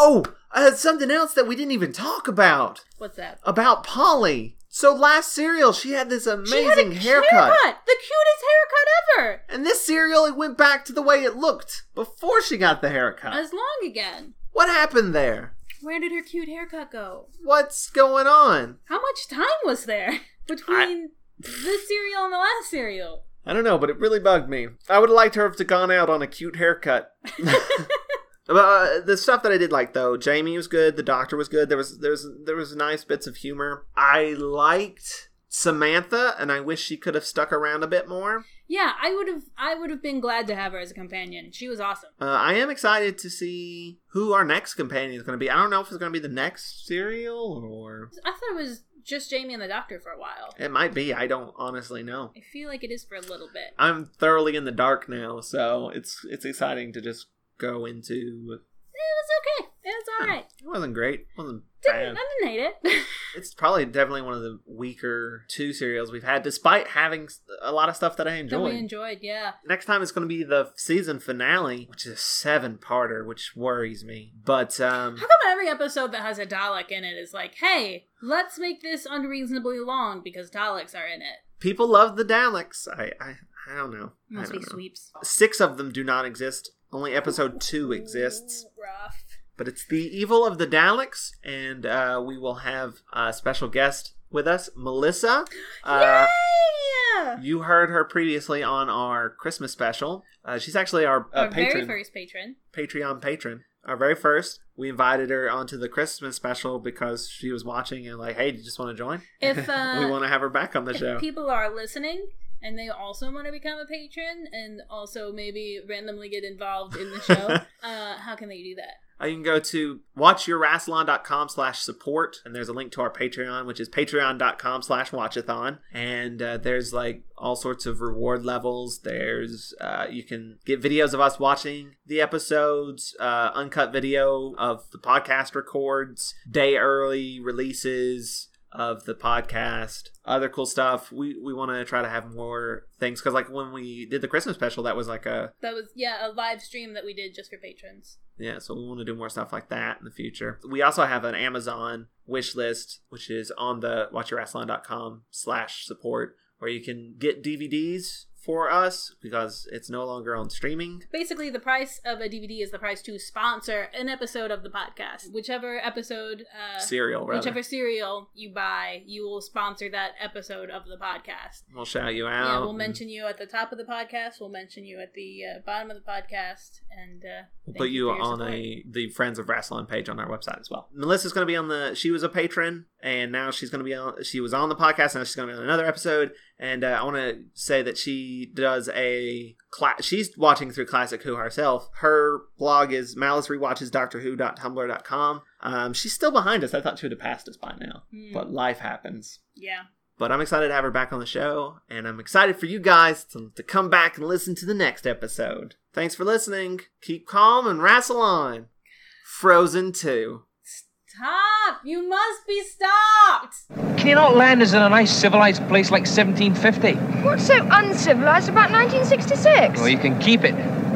Uh, something else that we didn't even talk about. What's that? About Polly. So last serial, she had this amazing she had a haircut. haircut. The cutest haircut ever. And this serial, it went back to the way it looked before she got the haircut. As long again. What happened there? Where did her cute haircut go? What's going on? How much time was there between I... this serial and the last serial? I don't know, but it really bugged me. I would have liked her to have gone out on a cute haircut. Uh, the stuff that I did like, though, Jamie was good. The Doctor was good. There was there was there was nice bits of humor. I liked Samantha, and I wish she could have stuck around a bit more. Yeah, I would have. I would have been glad to have her as a companion. She was awesome. Uh, I am excited to see who our next companion is going to be. I don't know if it's going to be the next serial or. I thought it was just Jamie and the Doctor for a while. It might be. I don't honestly know. I feel like it is for a little bit. I'm thoroughly in the dark now, so it's it's exciting to just go into. It was okay. It was all right. It wasn't great. It wasn't didn't, bad. I didn't hate it. It's probably definitely one of the weaker two serials we've had, despite having a lot of stuff that I enjoyed. That we enjoyed, yeah. Next time it's going to be the season finale, which is a seven-parter, which worries me. But, um... how come every episode that has a Dalek in it is like, hey, let's make this unreasonably long because Daleks are in it? People love the Daleks. I I, I don't know. Must I don't be know. sweeps. Six of them do not exist. Only episode two exists. Ooh, rough. But it's the evil of the Daleks, and uh, we will have a special guest with us, Melissa. Uh, Yay! You heard her previously on our Christmas special. Uh, she's actually our, uh, our patron. very first patron. Patreon patron. Our very first. We invited her onto the Christmas special because she was watching and like, hey, do you just want to join? If uh, we want to have her back on the if show. People are listening and they also want to become a patron and also maybe randomly get involved in the show, uh, how can they do that? Uh, you can go to watchyourrassilon.com slash support, and there's a link to our Patreon, which is patreon.com slash watchathon. And uh, there's like all sorts of reward levels. There's uh, you can get videos of us watching the episodes, uh, uncut video of the podcast records, day early releases of the podcast, other cool stuff. We we want to try to have more things because like when we did the Christmas special, that was like a that was yeah a live stream that we did just for patrons. Yeah, so we want to do more stuff like that in the future. We also have an Amazon wish list, which is on the watchyourassilon.com slash support, where you can get D V Ds for us because it's no longer on streaming. Basically, the price of a D V D is the price to sponsor an episode of the podcast. Whichever episode, uh, serial, rather. Whichever serial you buy, you will sponsor that episode of the podcast. We'll shout you out. Yeah, we'll mention you at the top of the podcast. We'll mention you at the uh, bottom of the podcast, and uh, we'll put you, you on support. a the Friends of Rassilon page on our website as well. Melissa's going to be on the. She was a patron, and now she's going to be on. She was on the podcast, and now she's going to be on another episode. And uh, I want to say that she does a class. She's watching through Classic Who herself. Her blog is malice rewatches doctor who dot tumblr dot com. Um, she's still behind us. I thought she would have passed us by now, mm. but life happens. Yeah. But I'm excited to have her back on the show, and I'm excited for you guys to, to come back and listen to the next episode. Thanks for listening. Keep calm and wrestle on. Frozen two. Stop! You must be stopped! Can you not land us in a nice civilized place like seventeen fifty? What's so uncivilized about nineteen sixty-six? Well, you can keep it.